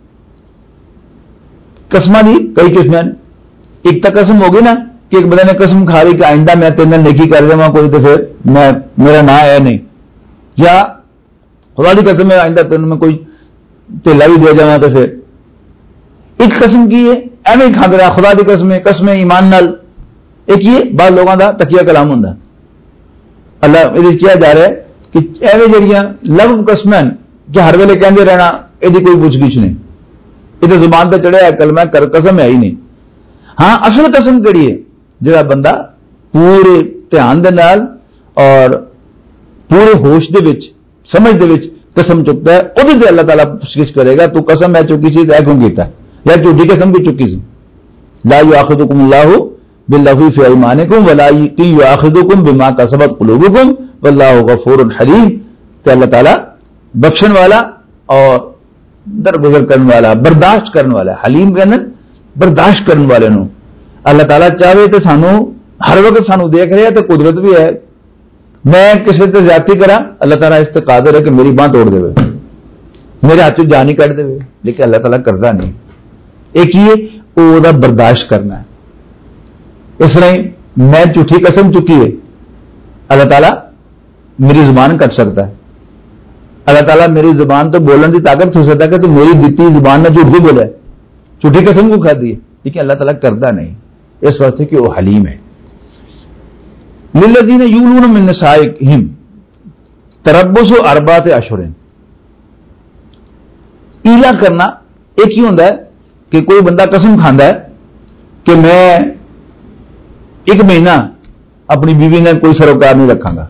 قسمہ دی کئی قسمیں. ایک تو قسم ہوگی نا کہ ایک بندے نے قسم کھا لی کہ آئندہ میں تیرے نیکی کر دوں کوئی تو پھر میرا نہ ہے نہیں، یا خدا کی قسم میں آئندہ تیرے میں کوئی تیلا بھی دے جانا تو پھر ایک قسم کی ہے ایویں کھاند رہا خدا کی قسم ایمان نال. ایک یہ بعض لوگوں کا تکیہ کلام ہوں اللہ یہ کیا جا رہا ہے کہ ایویں جہاں لفظ قسم کہ ہر ویلے کہتے رہنا یہ کوئی پوچھ گچھ نہیں. یہ تو زبان تے چڑھیا کلمہ قسم ہے ہی نہیں. ہاں اصل قسم کہڑی ہے؟ جڑا بندہ پورے دھیان دے نال اور پورے ہوش دے وچ سمجھ دے وچ قسم چکتا ہے، وہ اللہ تعالیٰ پوچھ کرے گا تو قسم ہے چکی سی تو کیوں کیتا یا جھوٹی قسم کی چکی سی. لا یؤاخذکم اللہ باللغو فی ایمانکم ولکن یؤاخذکم بما کسبت قلوبکم واللہ غفور حلیم. کہ اللہ تعالیٰ بخشن والا اور درگزر کرنے والا، برداشت کرنے والا. حلیم کہنا برداشت کرنے والے نو اللہ تعالیٰ چاہے تو سانو ہر وقت سانو دیکھ رہا ہے تو قدرت بھی ہے. میں کسی سے زیادتی کرا اللہ تعالیٰ اس سے قادر ہے کہ میری بانہ توڑ دے، میرے ہاتھ جان ہی کٹ دے، لیکن اللہ تعالیٰ کرتا نہیں. ایک ہی وہ برداشت کرنا ہے. اس طرح میں جھوٹھی قسم چکی ہے، اللہ تعالیٰ میری زبان کٹ سکتا ہے. اللہ تعالیٰ میری زبان تو بولنے کی طاقت ہو سکتا ہے کہ تو میری دیتی زبان نے جھوٹ بھی بولا ہے، جھوٹھی قسم کو کھا دی ہے، لیکن اللہ تعالیٰ کرتا نہیں اس واسطے کہ وہ حلیم ہے. للذین یولون من نسائہم تربص اربعۃ اشہر. ایلا کرنا ایک ہی ہوتا ہے کہ کوئی بندہ قسم کھاندا ہے کہ میں ایک مہینہ اپنی بیوی نے کوئی سروکار نہیں رکھاں گا،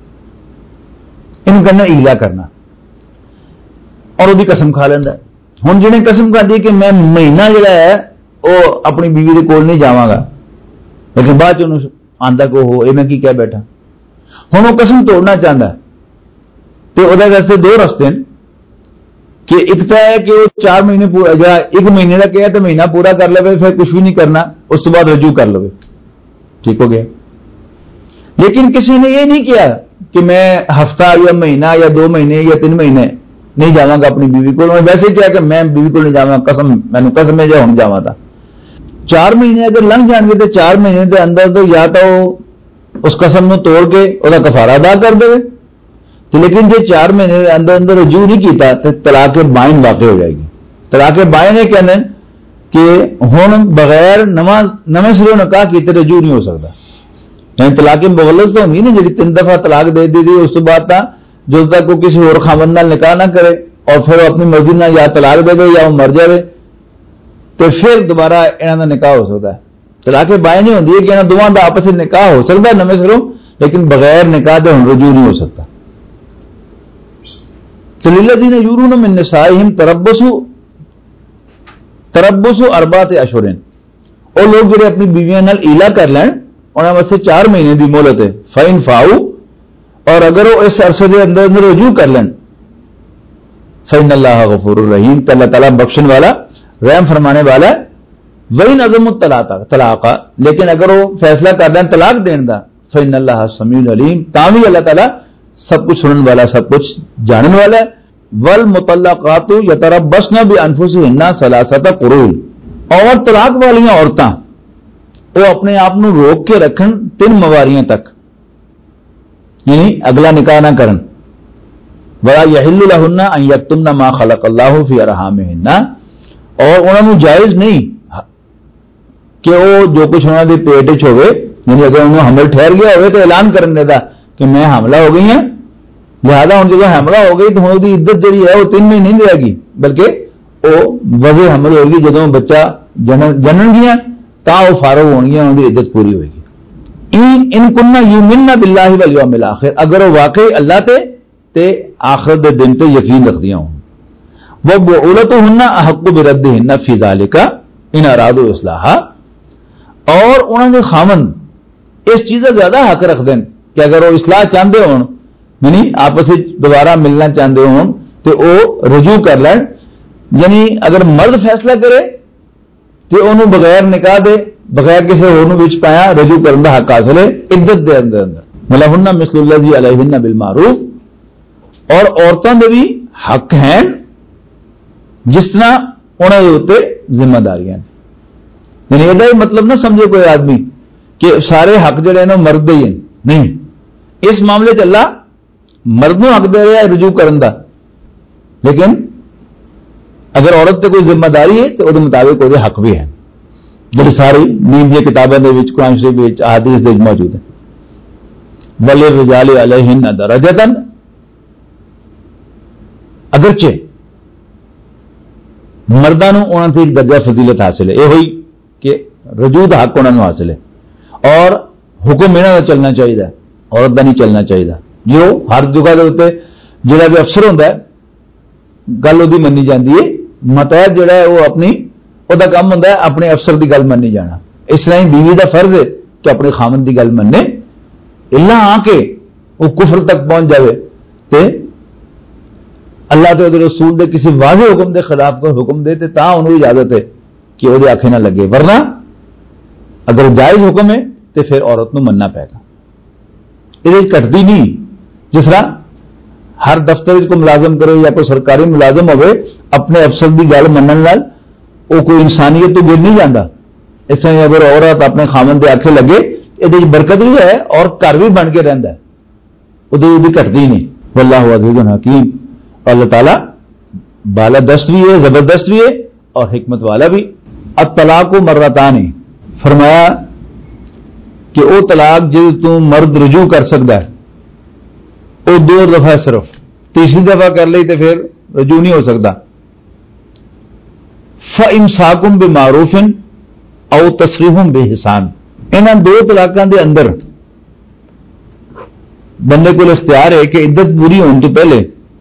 ان کرنا ایلا کرنا، اور وہ قسم کھا لینا. ہوں جنہیں قسم کھا دی کہ میں مہینہ جڑا ہے وہ اپنی بیوی کے کول نہیں جاواں گا، لیکن بعد چ آندا کو ہو یہ میں کی کہہ بیٹھا. ہوں وہ قسم توڑنا چاہتا ہے تو وہ واسطے دو رستے ہیں کہ ایک تو ہے کہ وہ 4 مہینے پورا ایک مہینے کا کیا تو مہینہ پورا کر لے، پھر کچھ بھی نہیں کرنا، اس تو بعد رجوع کر لو، ٹھیک ہو گیا. لیکن کسی نے یہ نہیں کیا کہ میں ہفتہ یا مہینہ یا 2 مہینے یا 3 مہینے نہیں جاواں گا اپنی بیوی کو. ویسے کیا کہ میں بیوی کو نہیں جاواں، قسم مینوں قسم ہے جو ہوں جاواں تھا. 4 مہینے اگر لنگ جان گے تو 4 مہینے کے اندر تو یا تو اس قسم نو توڑ کے وہ کفارہ ادا کر دے تو، لیکن جو 4 مہینے کے اندر اندر رجوع نہیں کیتا تو طلاق بائن واقع ہو جائے گی. طلاق بائن یہ کہنے کہ ہوں بغیر نویں سروں نکاح کیتے رجوع نہیں ہو سکتا. یعنی طلاق مغلظ تو ہوگی نا جی 3 دفعہ طلاق دے دی اس تو بعد جو تک وہ کسی اور خاوند نال نکاح نہ کرے اور پھر وہ اپنی مرضی نہ یا طلاق دے دے یا وہ مر جائے تو پھر دوبارہ یہاں کا نکاح ہو سکتا ہے. طلاق بائن نہیں ہوتی ہے کہ یہاں دونوں کا آپس میں نکاح ہو سکتا ہے نویں سروں، لیکن بغیر نکاح تو رجوع نہیں ہو سکتا. تو للذین یولون من نسائہم تربص اربعۃ اشہر. اور لوگ جڑے اپنی بیویاں نال ایلا کر لین انہاں واسطے 4 مہینے دی مہلت ہے. فإن فاؤ، اور اگر وہ اس عرصے کے اندر اندر رجوع کر لین فإن اللہ غفور الرحیم، تو اللہ تعالیٰ بخشن والا رحم فرمانے والا ہے. وَإِنْ عَزَمُوا الطَّلَاقَ، لیکن اگر وہ فیصلہ کر دیں طلاق دین دا فإن اللہ سمیع علیم، تاں بھی اللہ تعالیٰ سب کچھ سنن والا سب کچھ جانن والا ہے. وَالْمُطَلَّقَاتُ يَتَرَبَّصْنَ بِأَنفُسِهِنَّ ثَلَاثَةَ قُرُوءٍ، اور طلاق والیاں عورتاں وہ اپنے آپ کو روک کے رکھن 3 مواریاں تک، یعنی اگلا نکاح نہ کرن. وَلَا يَحِلُّ لَهُنَّ أَن يَكْتُمْنَ مَا خَلَقَ اللَّهُ فِي أَرْحَامِهِنَّ، اور انہوں نے جائز نہیں کہ وہ جو کچھ انہوں نے پیٹ چ ہوئے، یعنی اگر انہوں حمل ٹھہر گیا ہوئے تو اعلان کرنے دا کہ میں حاملہ ہو گئی ہیں، لہذا ہوں جب حاملہ ہو گئی تو ہوں دی عدت جڑی ہے وہ 3 مہینے نہیں رہے گی، بلکہ وہ وضع حمل ہوگی جدوں بچہ جنن گیا تا وہ فارغ ہون گیا، ان کی عدت پوری ہوئے گی. ان کننا یؤمنن باللہ والیوم الاخر، اگر وہ واقعی اللہ تے آخرت دے دن تے یقین رکھدیاں ہوں. وَبُعُولَتُهُنَّ أَحَقُّ بِرَدِّهِنَّ فِي ذَلِكَ إِنْ أَرَادُوا إِصْلَاحًا، اور انہوں نے خاوند اس چیز کا زیادہ حق رکھ دیں کہ اگر وہ اصلاح چاہتے ہون، یعنی آپس دوبارہ ملنا چاہتے ہون تو وہ رجوع کر لین. یعنی اگر مرد فیصلہ کرے تو انہوں بغیر نکاح دے بغیر کسی اور وچ پایا رجوع کرنے کا حق حاصل ہے عدت دے اندر اندر. وَلَهُنَّ مِثْلُ الَّذِي عَلَيْهِنَّ بِالْمَعْرُوفِ، اور عورتوں دے بھی حق ہیں جس طرح انہوں کے اوپر ذمہ داریاں. یعنی یہ مطلب نہ سمجھے کوئی آدمی کہ سارے حق جڑے ہیں مرد دے ہی نہیں. اس معاملے چ اللہ مرد نو حق دے رہا ہے رجوع کرن دا، لیکن اگر عورت تے کوئی ذمہ داری ہے تو وہ مطابق وہ حق بھی ہے، جو ساری دین دی کتابوں کے قرآن شریف احادیث دے موجود ہیں. وَلِلرِّجَالِ عَلَيْهِنَّ دَرَجَةً، اگرچہ مردوں انہوں سے ایک درجہ فضیلت حاصل ہے، یہ ہوئی کہ رجوع دا حق انہوں حاصل ہے، اور حکم انہوں کا چلنا چاہیے، عورت کا نہیں چلنا چاہیے. جو ہر جگہ کے اتنے جہاں بھی افسر ہوتا ہے گل وہ منی جاتی ہے، متحد جہا ہے وہ اپنی وہ کام ہوتا ہے اپنے افسر کی گل منی جانا. اس طرح ہی بیوی کا فرض ہے کہ اپنے خامن کی گل منے، الا آ کے وہ کفر تک پہنچ جائے تے اللہ تو رسول دے کسی واضح حکم دے خلاف کوئی حکم دے تے تاں انہوں اجازت ہے کہ وہ آنکھیں نہ لگے، ورنہ اگر جائز حکم ہے تو پھر عورت نو مننا پائے گا. یہ کٹتی نہیں. جس طرح ہر دفتر کو ملازم کرے یا کوئی سرکاری ملازم ہوئے اپنے افسر کی گل منن نال وہ کوئی انسانیت تو گر نہیں جاتا. اس طرح اگر عورت اپنے خامن دے آنکھیں لگے یہ برکت بھی ہے اور گھر بھی بن کے رہتا ہے، وہ کٹتی نہیں. واللہ عزیز حکیم. اللہ تعالیٰ بالا دست بھی ہے، زبردست بھی ہے اور حکمت والا بھی. الطلاق مرتان، فرمایا کہ وہ طلاق جی تو مرد رجوع کر سکتا ہے وہ 2 دفعہ، صرف تیسری دفعہ کر لی تو پھر رجوع نہیں ہو سکتا. فَإِمْسَاكُمْ بِمَعْرُوفٍ او تسریحٌ بِإِحْسَان. انہاں 2 طلاقاں دے اندر بندے کو اختیار ہے کہ عدت پوری ہونے تو پہلے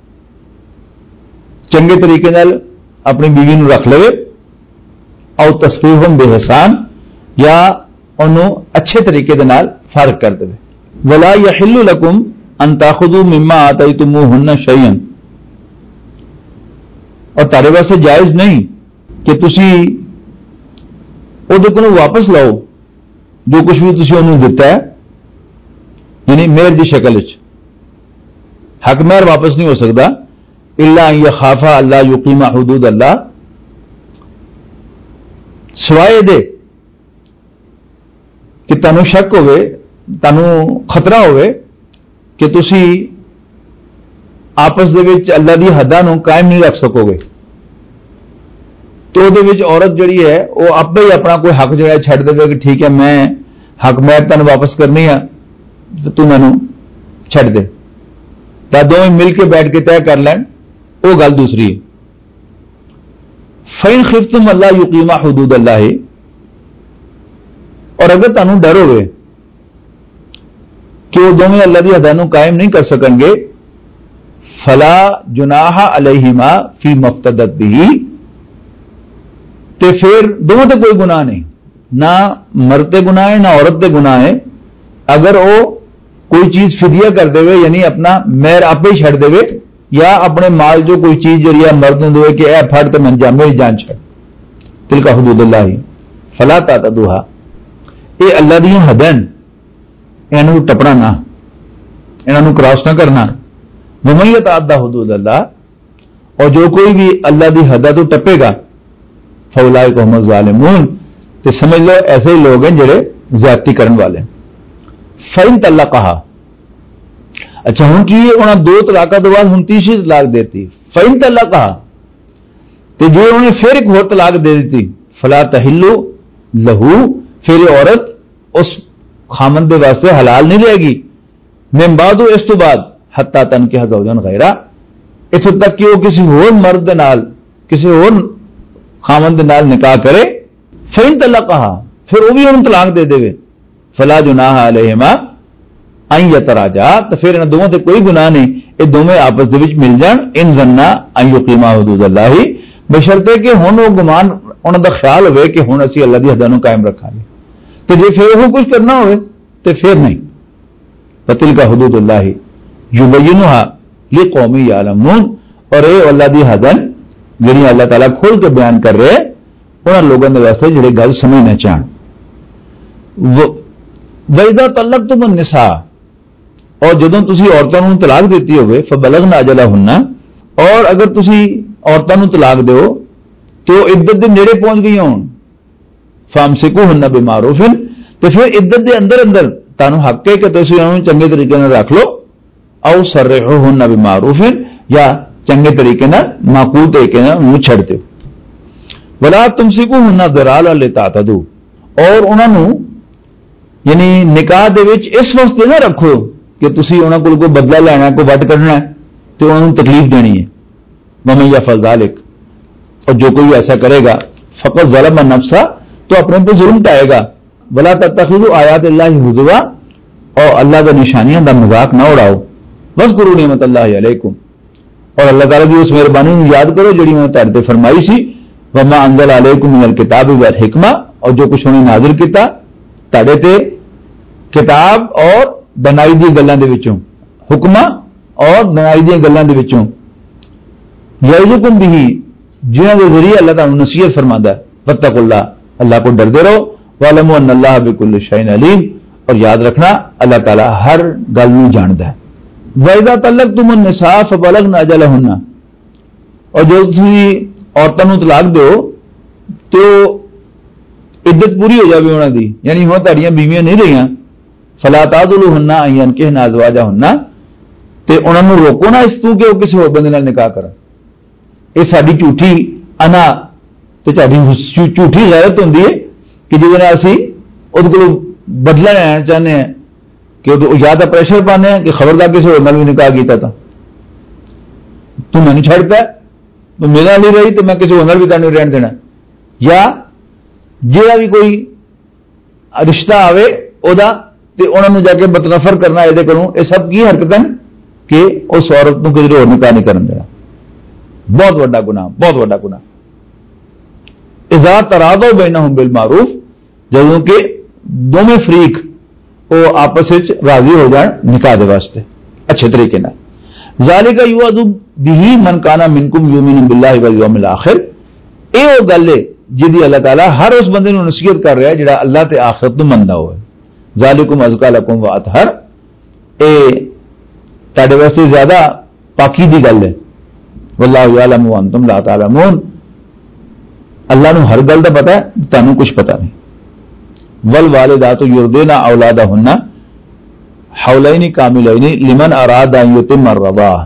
چنگے طریقے نال اپنی بیوی نو رکھ لے، او تسریحٌ بِإِحْسَان، یا انہوں اچھے طریقے دے نال فارغ کر دے. وَلَا يَحِلُّ لَكُمْ ان تاخذوا مما آتيتموهن شيئا، اور تارے واسطے جائز نہیں کہ تسی وہ کو واپس لاؤ جو کچھ بھی تسی انہوں دیتا ہے، یعنی مہر کی شکل حق مہر واپس نہیں ہو سکتا. الا ان يخافا الا يقيما حدود اللہ، سوائے دے کہ تانوں شک ہوئے، تانوں خطرہ ہوئے کہ تسی آپس دے وچ اللہ دی حداں نوں قائم نہیں رکھ سکو گے، تو دے وچ عورت جڑی ہے وہ آپ ہی اپنا کوئی حق جڑا چھڈ دے کہ ٹھیک ہے میں حق مہر تانوں واپس کرنی ہے تو مینوں چھڈ دے، تا دونوں مل کے بیٹھ کے طے کر لین، وہ گل دوسری ہے. فَإِنْ خِفْتُمْ أَلَّا يُقِيمَا حُدُودَ اللَّهِ، اور اگر تانوں ڈر ہوئے کہ وہ دونوں اللہ دی حداں نوں قائم نہیں کر سکیں گے، فلا جناح علیہما فی مفتدت به، تے پھر دونوں تے کوئی گناہ نہیں، نہ مرد تے گناہ ہے نہ عورت تے گناہ ہے اگر وہ کوئی چیز فدیہ کر دے یعنی اپنا مہر آپ ہی چھڑ دے، یا اپنے مال جو کوئی چیز جڑی ہے مرد نوں دے کہ اے پھڑ تے من جا میری جان چھڑ، تلک حدود اللہ فلا تعتدوها، یہ اللہ دی حداں، انہوں ٹپنا نہ، انہوں کراس نہ کرنا. ومن یتعدی حدود اللہ، اور جو کوئی بھی اللہ دی حداں تو ٹپے گا، فاولئک هم الظالمون، تو سمجھ لو ایسے ہی لوگ ہیں جڑے زیادتی کرنے والے. فإن طلقها، اچھا ہوں کی انہوں 2 طلاقاں تو بعد ہوں تیسری طلاق دیتی. فإن طلقها، تو جو انہوں نے پھر ایک اور طلاق دے دیتی، فلا تحل لہو، پھر یہ عورت اس خامن دے واسطے حلال نہیں رہے گی، من بعد، اس تو بعد، حتی تنکح زوجا غیرہ، اتنے تک کہ وہ کسی اور مرد نال، کسی اور خامن دے نال نکاح کرے. فإن طلقها، پھر وہ بھی انہوں طلاق دے دے، فلا جناح علیہما ان یتراجعا، تو پھر ان دونوں تے کوئی گناہ نہیں یہ دونوں آپس دے وچ مل جان، ان ظنا ان یقیما حدود اللہ، بشرطے کہ ہن وہ گمان انہاں دا خیال ہوئے کہ ہن اسی اللہ دی حداں نوں قائم رکھاں گے، تو جے پھر وہ کچھ کرنا ہوئے تو پھر نہیں. فتلک حدود اللہ یبینھا لقوم یعلمون، اور اے اللہ دی حداں جڑی اللہ تعالیٰ کھول کے بیان کر رہے انہاں لوگوں دے واسطے جڑے گل سمجھنا چاہن. وَإِذَا طَلَّقْتُمُ النِّسَاءَ، اور جدوں تسی عورتوں نوں طلاق دیتی ہوئے، فَبَلَغْنَ أَجَلَهُنَّ، اور اگر تسی عورتوں نوں طلاق دیو تو عدت دے نیڑے پہنچ گئی ہون، فَأَمْسِكُوهُنَّ بِمَعْرُوفٍ، تو پھر عدت دے اندر اندر تانوں حق ہے کہ تسی انہوں چنگے طریقے نال رکھ لو، او سرحوهن بمعروف، یا چنگے طریقے نال معقول طریقے نال انہوں چھڑ دیو. ولا تمسکوهن ضرالا لتعتدوا، اور انہوں یعنی نکاح دے وچ اس واسطے نہ رکھو کہ تسی انہاں کول کوئی بدلہ لینا، کوئی وڈ کڈنا ہے تو انہوں تکلیف دینی ہے. ومن یفعل ذلک، اور جو کوئی ایسا کرے گا فقط ظلم نفسا تو اپنے پہ ظلم ٹائے گا. ولا تتخذوا آیات اللہ ہزوا اور اللہ کی نشانیاں کا مذاق نہ اڑاؤ. واذکروا نعمت اللہ علیکم اور اللہ تعالیٰ کی اس مہربانی کو یاد کرو جڑی انہوں نے تہاڈے تے فرمائی سی. وما انزل علیکم من الکتاب والحکمہ اور جو کچھ انہوں نے نازل کیتا تہاڈے تے کتاب اور بنائی دی گلاں دے وچوں حکمہ اور بنائی دی گلاں دے وچوں یعظکم بہ جنہاں دے ذریعے اللہ تعالیٰ نصیحت فرماندا ہے. واتقوا اللہ اللہ کو ڈردے رہو. واعلموا ان اللہ بکل شیء علیم اور یاد رکھنا اللہ تعالیٰ ہر گل نوں جاندا ہے. وَإِذَا طَلَّقْتُمُ النِّسَاءَ فَبَلَغْنَ أَجَلَهُنَّ اور جو تسی عورتوں نوں طلاق دیو تو عدت پوری ہو جاوے انہاں دی یعنی ہن تہاڈیاں بیویاں نہیں رہیاں. فَلَا تَعْضُلُوهُنَّ أَن يَنكِحْنَ أَزْوَاجَهُنَّ تے انہاں نوں روکو نہ اس تو کہ وہ کسی ہور بندے نال نکاح کرن. یہ ساری جھوٹھی انا تے جھوٹھی غیرت ہوندی ہے کہ جس نے اسی اس کو بدلہ لینا چاہتے ہیں کہ یا تو پریشر پانے ہیں کہ خبردار کسی اور بھی نکاح کیتا تھا تو میں نے چھڑتا ہے تو میرا نہیں رہی تو میں کسی اور بھی تمہیں رہن دینا. یا جہاں بھی کوئی رشتہ آئے انہوں نے جا کے بتنفر کرنا یہ کروں یہ سب کی حرکتیں کہ اس عورت کو کسی اور نکاح نہیں کرن دینا. بہت بڑا گناہ بہت بڑا گناہ. اذا تراضوا بینہم بالمعروف جدوں کہ دونوں فریق وہ آپس راضی ہو جان نکاح دے واسطے اچھے طریقے نال. ذالک یوعظ بہ من کان منکم یؤمن باللہ والیوم الآخر یہ وہ گل ہے جدی اللہ تعالیٰ ہر اس بندے نو نصیحت کر رہا ہے جڑا اللہ تے آخرت نو مندا ہوئے. ذالکم ازکی لکم واطہر اے تہاڈے واسطے زیادہ پاکی دی گل ہے. واللہ یعلم وانتم لا تعلمون اللہ نو ہر گل دا پتہ ہے تانوں کچھ پتہ نہیں. والوالدات یرضعن اولادہن حولین کاملین لمن اراد ان یتم الرضاعہ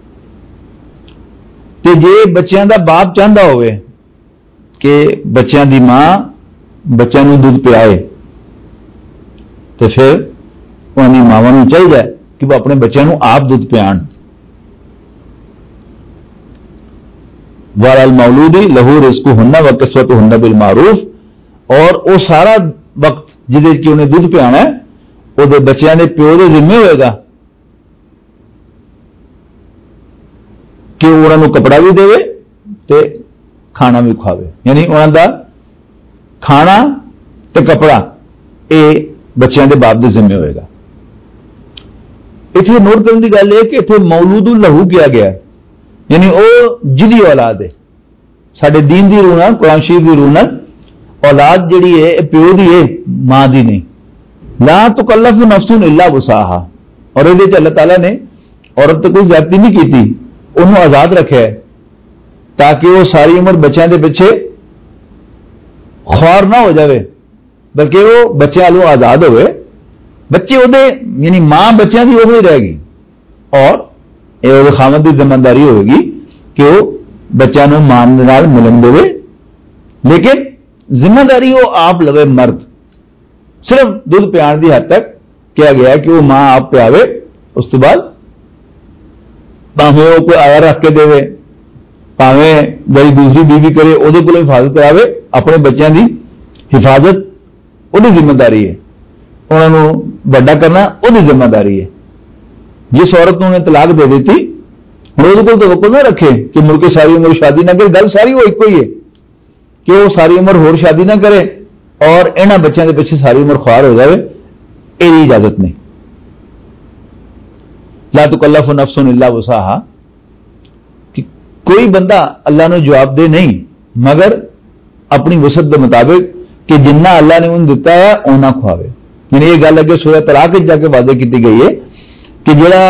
تے جے بچیاں دا باپ چاہندا ہوئے کہ بچیاں دی ماں بچیاں نو دودھ پلائے تے پھر انہاں دی ماواں نوں چاہیے کہ وہ اپنے بچیاں نو آپ دودھ پلان. وعلی المولود لہ رزقہن وکسوتہن بالمعروف اور وہ سارا وقت جہدے کہ انہیں دودھ پلانا ہے وہ بچیاں دے پیو دے ذمہ ہوئے گا کہ انہوں نے کپڑا بھی دے تے کھانا بھی کھاوے یعنی انہوں دا کھانا تے کپڑا یہ بچیاں دے باپ دے ذمہ ہوئے گا. اتنے نوٹ کرنے کی گل ہے کہ اتنے مولود لہو کیا گیا یعنی وہ جدی اولاد ہے. سارے دین دی روح قرآن شریف دی روح اولاد جڑی ہے پیو دی ہے ماں دی نہیں. لا تکلف نفس الا وسعها اور یہ اللہ تعالیٰ نے عورت تو کوئی زیادتی نہیں کی تھی انہوں آزاد رکھا ہے تاکہ وہ ساری عمر بچوں کے پیچھے خوار نہ ہو جاوے بلکہ وہ بچے والوں آزاد ہوئے. بچے وہ یعنی ماں بچوں کی وہی رہے گی اور یہ خامد کی ذمہ داری ہوئے گی کہ وہ بچوں کو ماں نال ملن دے لیکن ذمہ داری وہ آپ لوے مرد. صرف دودھ پیان دی حد تک کیا گیا کہ وہ ماں آپ پیاوے اس تو بعد پاویں وہ کوئی آیا رکھ کے دے پاویں جی دوسری بیوی کرے وہ حفاظت کراوے اپنے بچوں کی حفاظت وہ ذمہ داری ہے. انہوں نے بڑا کرنا وہ ذمہ داری ہے. جس عورت نے انہیں طلاق دے دیتی ہوں وہ توقع نہ رکھے کہ مڑ کے ساری عمر شادی نہ کرے. گل ساری وہ ایک ہی ہے کہ وہ ساری عمر ہور شادی نہ کرے اور انہاں بچوں کے پیچھے ساری عمر خوار ہو جائے. یہ اجازت نہیں. لا تکلف نفس الا وسعها کہ کوئی بندہ اللہ نے جواب دے نہیں مگر اپنی وسعت کے مطابق کہ جنہ اللہ نے انہوں دیتا ہے اونا کھواوے. یعنی یہ گل اگے سورہ طلاق جا کے وعدے کی گئی ہے کہ جڑا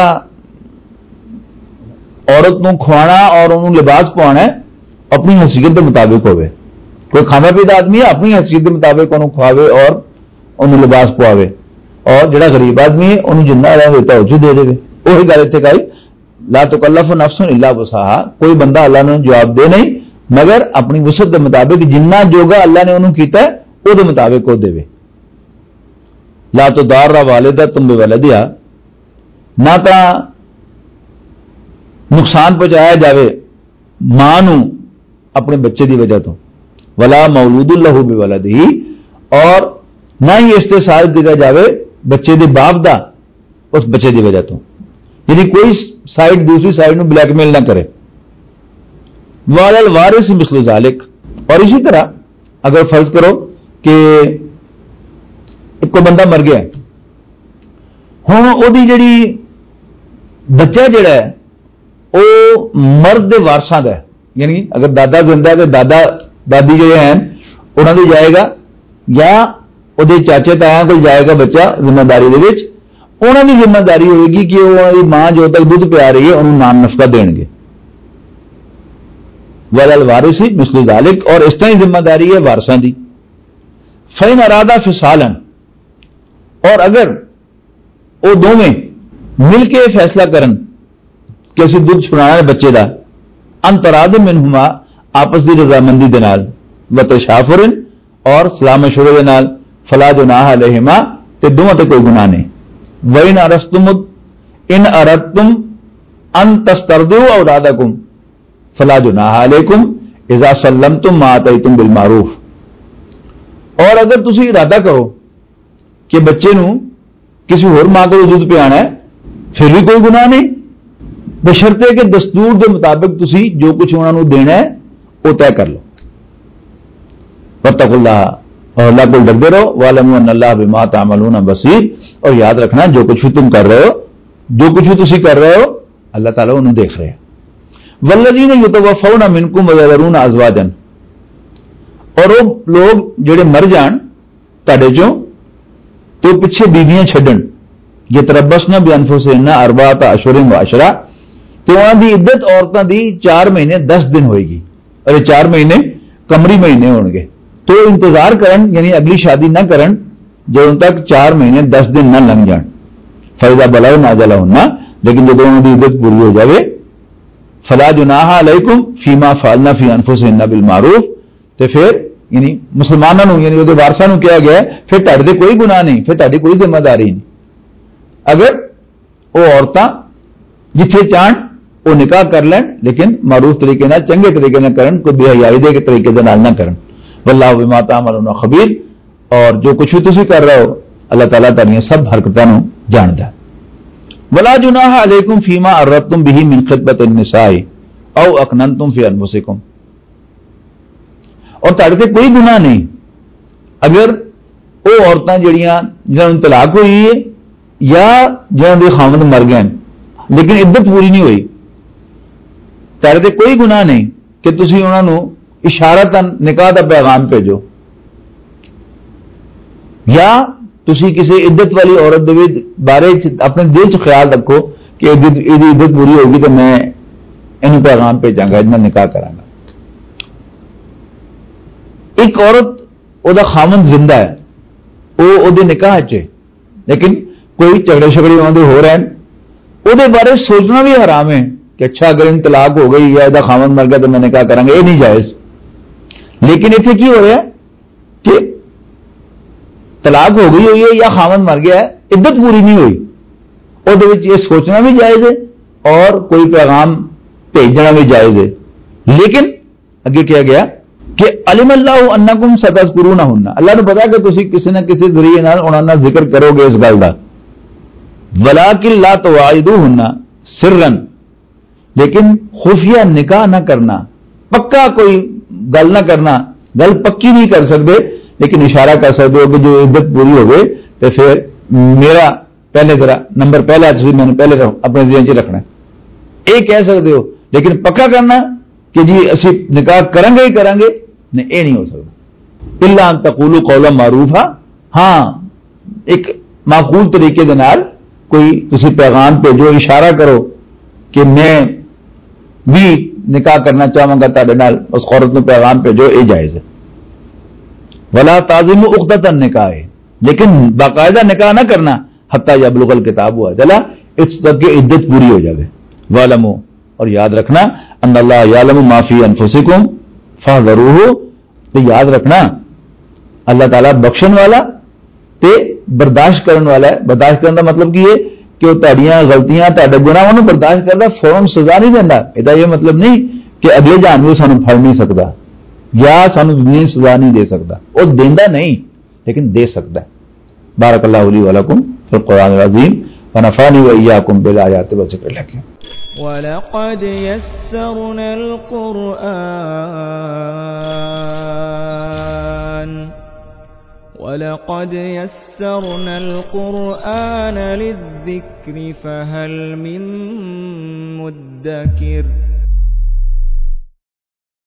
عورت نو کھوانا اور انہوں لباس پوانا ہے اپنی حیثیت کے مطابق ہوئے. کوئی کھانا پیتا آدمی ہے اپنی حیثیت کے مطابق انہوں کھواوے اور انہوں لباس پواوے اور جڑا غریب آدمی ہے انہوں جنہ اللہ دیتا ہے وہ دے دے. وہی گل اتنے گئی لا تکلف نفس الا وسعها کوئی بندہ اللہ نے جواب دے نہیں مگر اپنی وسعت کے مطابق جنہ جوگا اللہ نے انہوں کیتا ہے وہ مطابق وہ دے. لا تضار والدۃ بولدہا نہ تا نقصان پہنچایا جاوے ماں نو اپنے بچے دی وجہ تو، ولا مولود لہ بولدہ، اور نہ ہی استحصال دیا جاوے بچے دے باپ دا اس بچے دی وجہ تو، یعنی کوئی سائڈ دوسری سائڈ نو بلیک میل نہ کرے. وعلی الوارث مثل ذالک، اور اسی طرح اگر فرض کرو کہ ایک کو بندہ مر گیا، ہوں وہ جڑی بچہ جڑا ہے وہ مرد دے وارثاں دا ہے، یعنی اگر دادا زندہ ہے تو دادا دادی جڑے ہیں انہوں نے جائے گا، یا وہ چاچے تایا کو جائے گا بچہ ذمہ داری دے وچ، انہوں کی ذمہ داری ہوئے گی کہ وہ ماں جو تک دودھ پیا رہی ہے انہوں نام نفقہ دین گے. وعلی الوارث مثل ذالک، اور اس طرح ذمہ داری ہے وارثاں دی. فإن ارادہ فصالا، اور اگر وہ دونوں مل کے فیصلہ کرن کہ اسی دودھ چھڑانا ہے بچے دا، ان تراد منہما، آپس دی رضامندی دے نال، وتشافر، اور صلاح مشورے دے نال، فلا جناح علیہما، تے دونوں تے کوئی گناہ نہیں. ان اردتم ان تسترضعوا اولادکم فلا جناح علیکم اذا سلمتم ما آتیتم بالمعروف، اور اگر تسی ارادہ کرو کہ بچے نو کسی اور ماں کو دودھ پلانا ہے پھر بھی کوئی گناہ نہیں، بشرطے کہ دستور دے مطابق تسی جو کچھ انہوں نے دینا ہے وہ طے کر لو. واتقوا اللہ، اور اللہ کو ڈرتے رہو. وَاعْلَمُوا أَنَّ اللَّهَ بِمَا تَعْمَلُونَ بَصِيرٌ، اور یاد رکھنا جو کچھ بھی تم کر رہے ہو، جو کچھ بھی تسی کر رہے ہو اللہ تعالیٰ انہیں دیکھ رہے ہیں. وَالَّذِينَ يُتَوَفَّوْنَ مِنْكُمْ وَيَذَرُونَ أَزْوَاجًا، اور وہ لوگ جڑے مر جان تہاڈے چوں تو پیچھے بیویاں چھڈن، یتربصن بانفسہن اربعۃ اشہر وعشرہ، تو انہاں دی عدت عورتاں دی 4 مہینے 10 دن ہوئے گی، اور یہ 4 مہینے قمری مہینے ہون گے. تو انتظار کرن، یعنی اگلی شادی نہ کرن جب تک 4 مہینے 10 دن نہ لنگ جان. فإذا بلغن أجلهن، لیکن جب انہوں کی عدت پوری ہو جاوے، فلا جناح علیکم فیما فعلن فی انفسہن بالمعروف، تو پھر یعنی مسلمانوں یعنی وہ وارثاں نو کہا گیا ہے پھر تہاڈے کوئی گناہ نہیں، پھر تہاڈی کوئی ذمہ داری نہیں. اگر وہ عورتاں جتھے چاہن وہ نکاح کر لین، لیکن معروف طریقے نال، چنگے طریقے نال کرن، کوئی بے حیائی دے طریقے دے نال نہ کرن. واللہ بما تعملون خبیر، اور جو کچھ بھی تسی کر رہے ہو اللہ تعالیٰ تہاڈیاں سب حرکتاں نو جاندا ہے. ولا جناح علیکم فیما عرضتم به من خطبۃ النساء او اکننتم فی انفسکم، اور تہاڈے تے کوئی گناہ نہیں اگر وہ عورتاں جڑیاں جنہاں نوں طلاق ہوئی ہے یا جنہاں دے خاوند مر گئے لیکن عدت پوری نہیں ہوئی، تہاڈے تے کوئی گناہ نہیں کہ تسی انہاں نوں اشارتاً نکاح دا پیغام بھیجو، یا تسی کسی عدت والی عورت دے بارے اپنے دل چ خیال رکھو کہ یہ عدت پوری ہوگی تو میں انہوں پیغام بھیجاں گا، اتنا نکاح کراں گا. ایک عورت وہ خامند زندہ ہے، وہ نکاح چ، لیکن کوئی جھگڑے شگڑے انہوں دے ہو رہے ہیں، وہ بارے سوچنا بھی حرام ہے کہ اچھا اگر ان طلاق ہو گئی یا یہ خامند مر گیا تو میں نکاح کراں گا، یہ نہیں جائز. لیکن اتنے کی ہو رہا ہے کہ طلاق ہو گئی ہوئی ہے یا خامند مر گیا ہے، عدت پوری نہیں ہوئی، وہ یہ سوچنا بھی جائز ہے اور کوئی پیغام بھیجنا بھی جائز ہے. لیکن اگے کیا گیا کہ علم اللہ انکم ستذکرونہن، اللہ نے پتا کہ تسی کسی نہ کسی ذریعے نال انہاں نال ذکر کرو گے اس گل دا. ولکن لا تواعدوہن سرا، لیکن خفیہ نکاح نہ کرنا، پکا کوئی گل نہ کرنا، گل پکی نہیں کر سکتے لیکن اشارہ کر سکتے ہو کہ جو عدت پوری ہو گئے تو پھر میرا پہلے ذرا نمبر پہلا تسی میں نے پہلے اپنے ذہن چ رکھنا ہے، یہ کہہ سکتے ہو. لیکن پکا کرنا کہ جی اسی نکاح کریں گے ہی کریں گے، نہیں، یہ نہیں ہو سکتا. الا ان تقولوا قولا معروفا، ہاں ایک معقول طریقے دے نال کوئی تسی پیغام بھیجو، اشارہ کرو کہ میں بھی نکاح کرنا چاہوں گا تہاڈے نال، اس عورت کو پیغام بھیجو، یہ جائز ہے. ولا تعظموا عقدۃ النکاح، لیکن باقاعدہ نکاح نہ کرنا حتی یبلغ الکتاب اجلہ، اس تک کہ عدت پوری ہو جائے. وَاعْلَمُوا، اور یاد رکھنا، ان اللہ یعلم ما فی انفسکم فاحذروہ، تو یاد رکھنا اللہ تعالیٰ بخشن والا تے برداشت کرنے والا ہے. برداشت کرنے کا مطلب کی ہے کہ وہ تہاڈیاں غلطیاں تہاڈے گناہوں نوں برداشت کردا، فوراً سزا نہیں دیندا. یہ مطلب نہیں कि अगले जहान में सानू फल नहीं सकता या सानू दुनिया सजा नहीं दे सकता। वो देंदा नहीं लेकिन दे सकता है। बारकल्लाहु ली व लकुम फिल कुरानिल अज़ीम व नफ़अनी व इय्याकुम बिल आयाति व ज़िक्रिल हकीम। ولقد يسرنا القرآن للذكر فهل من مدكر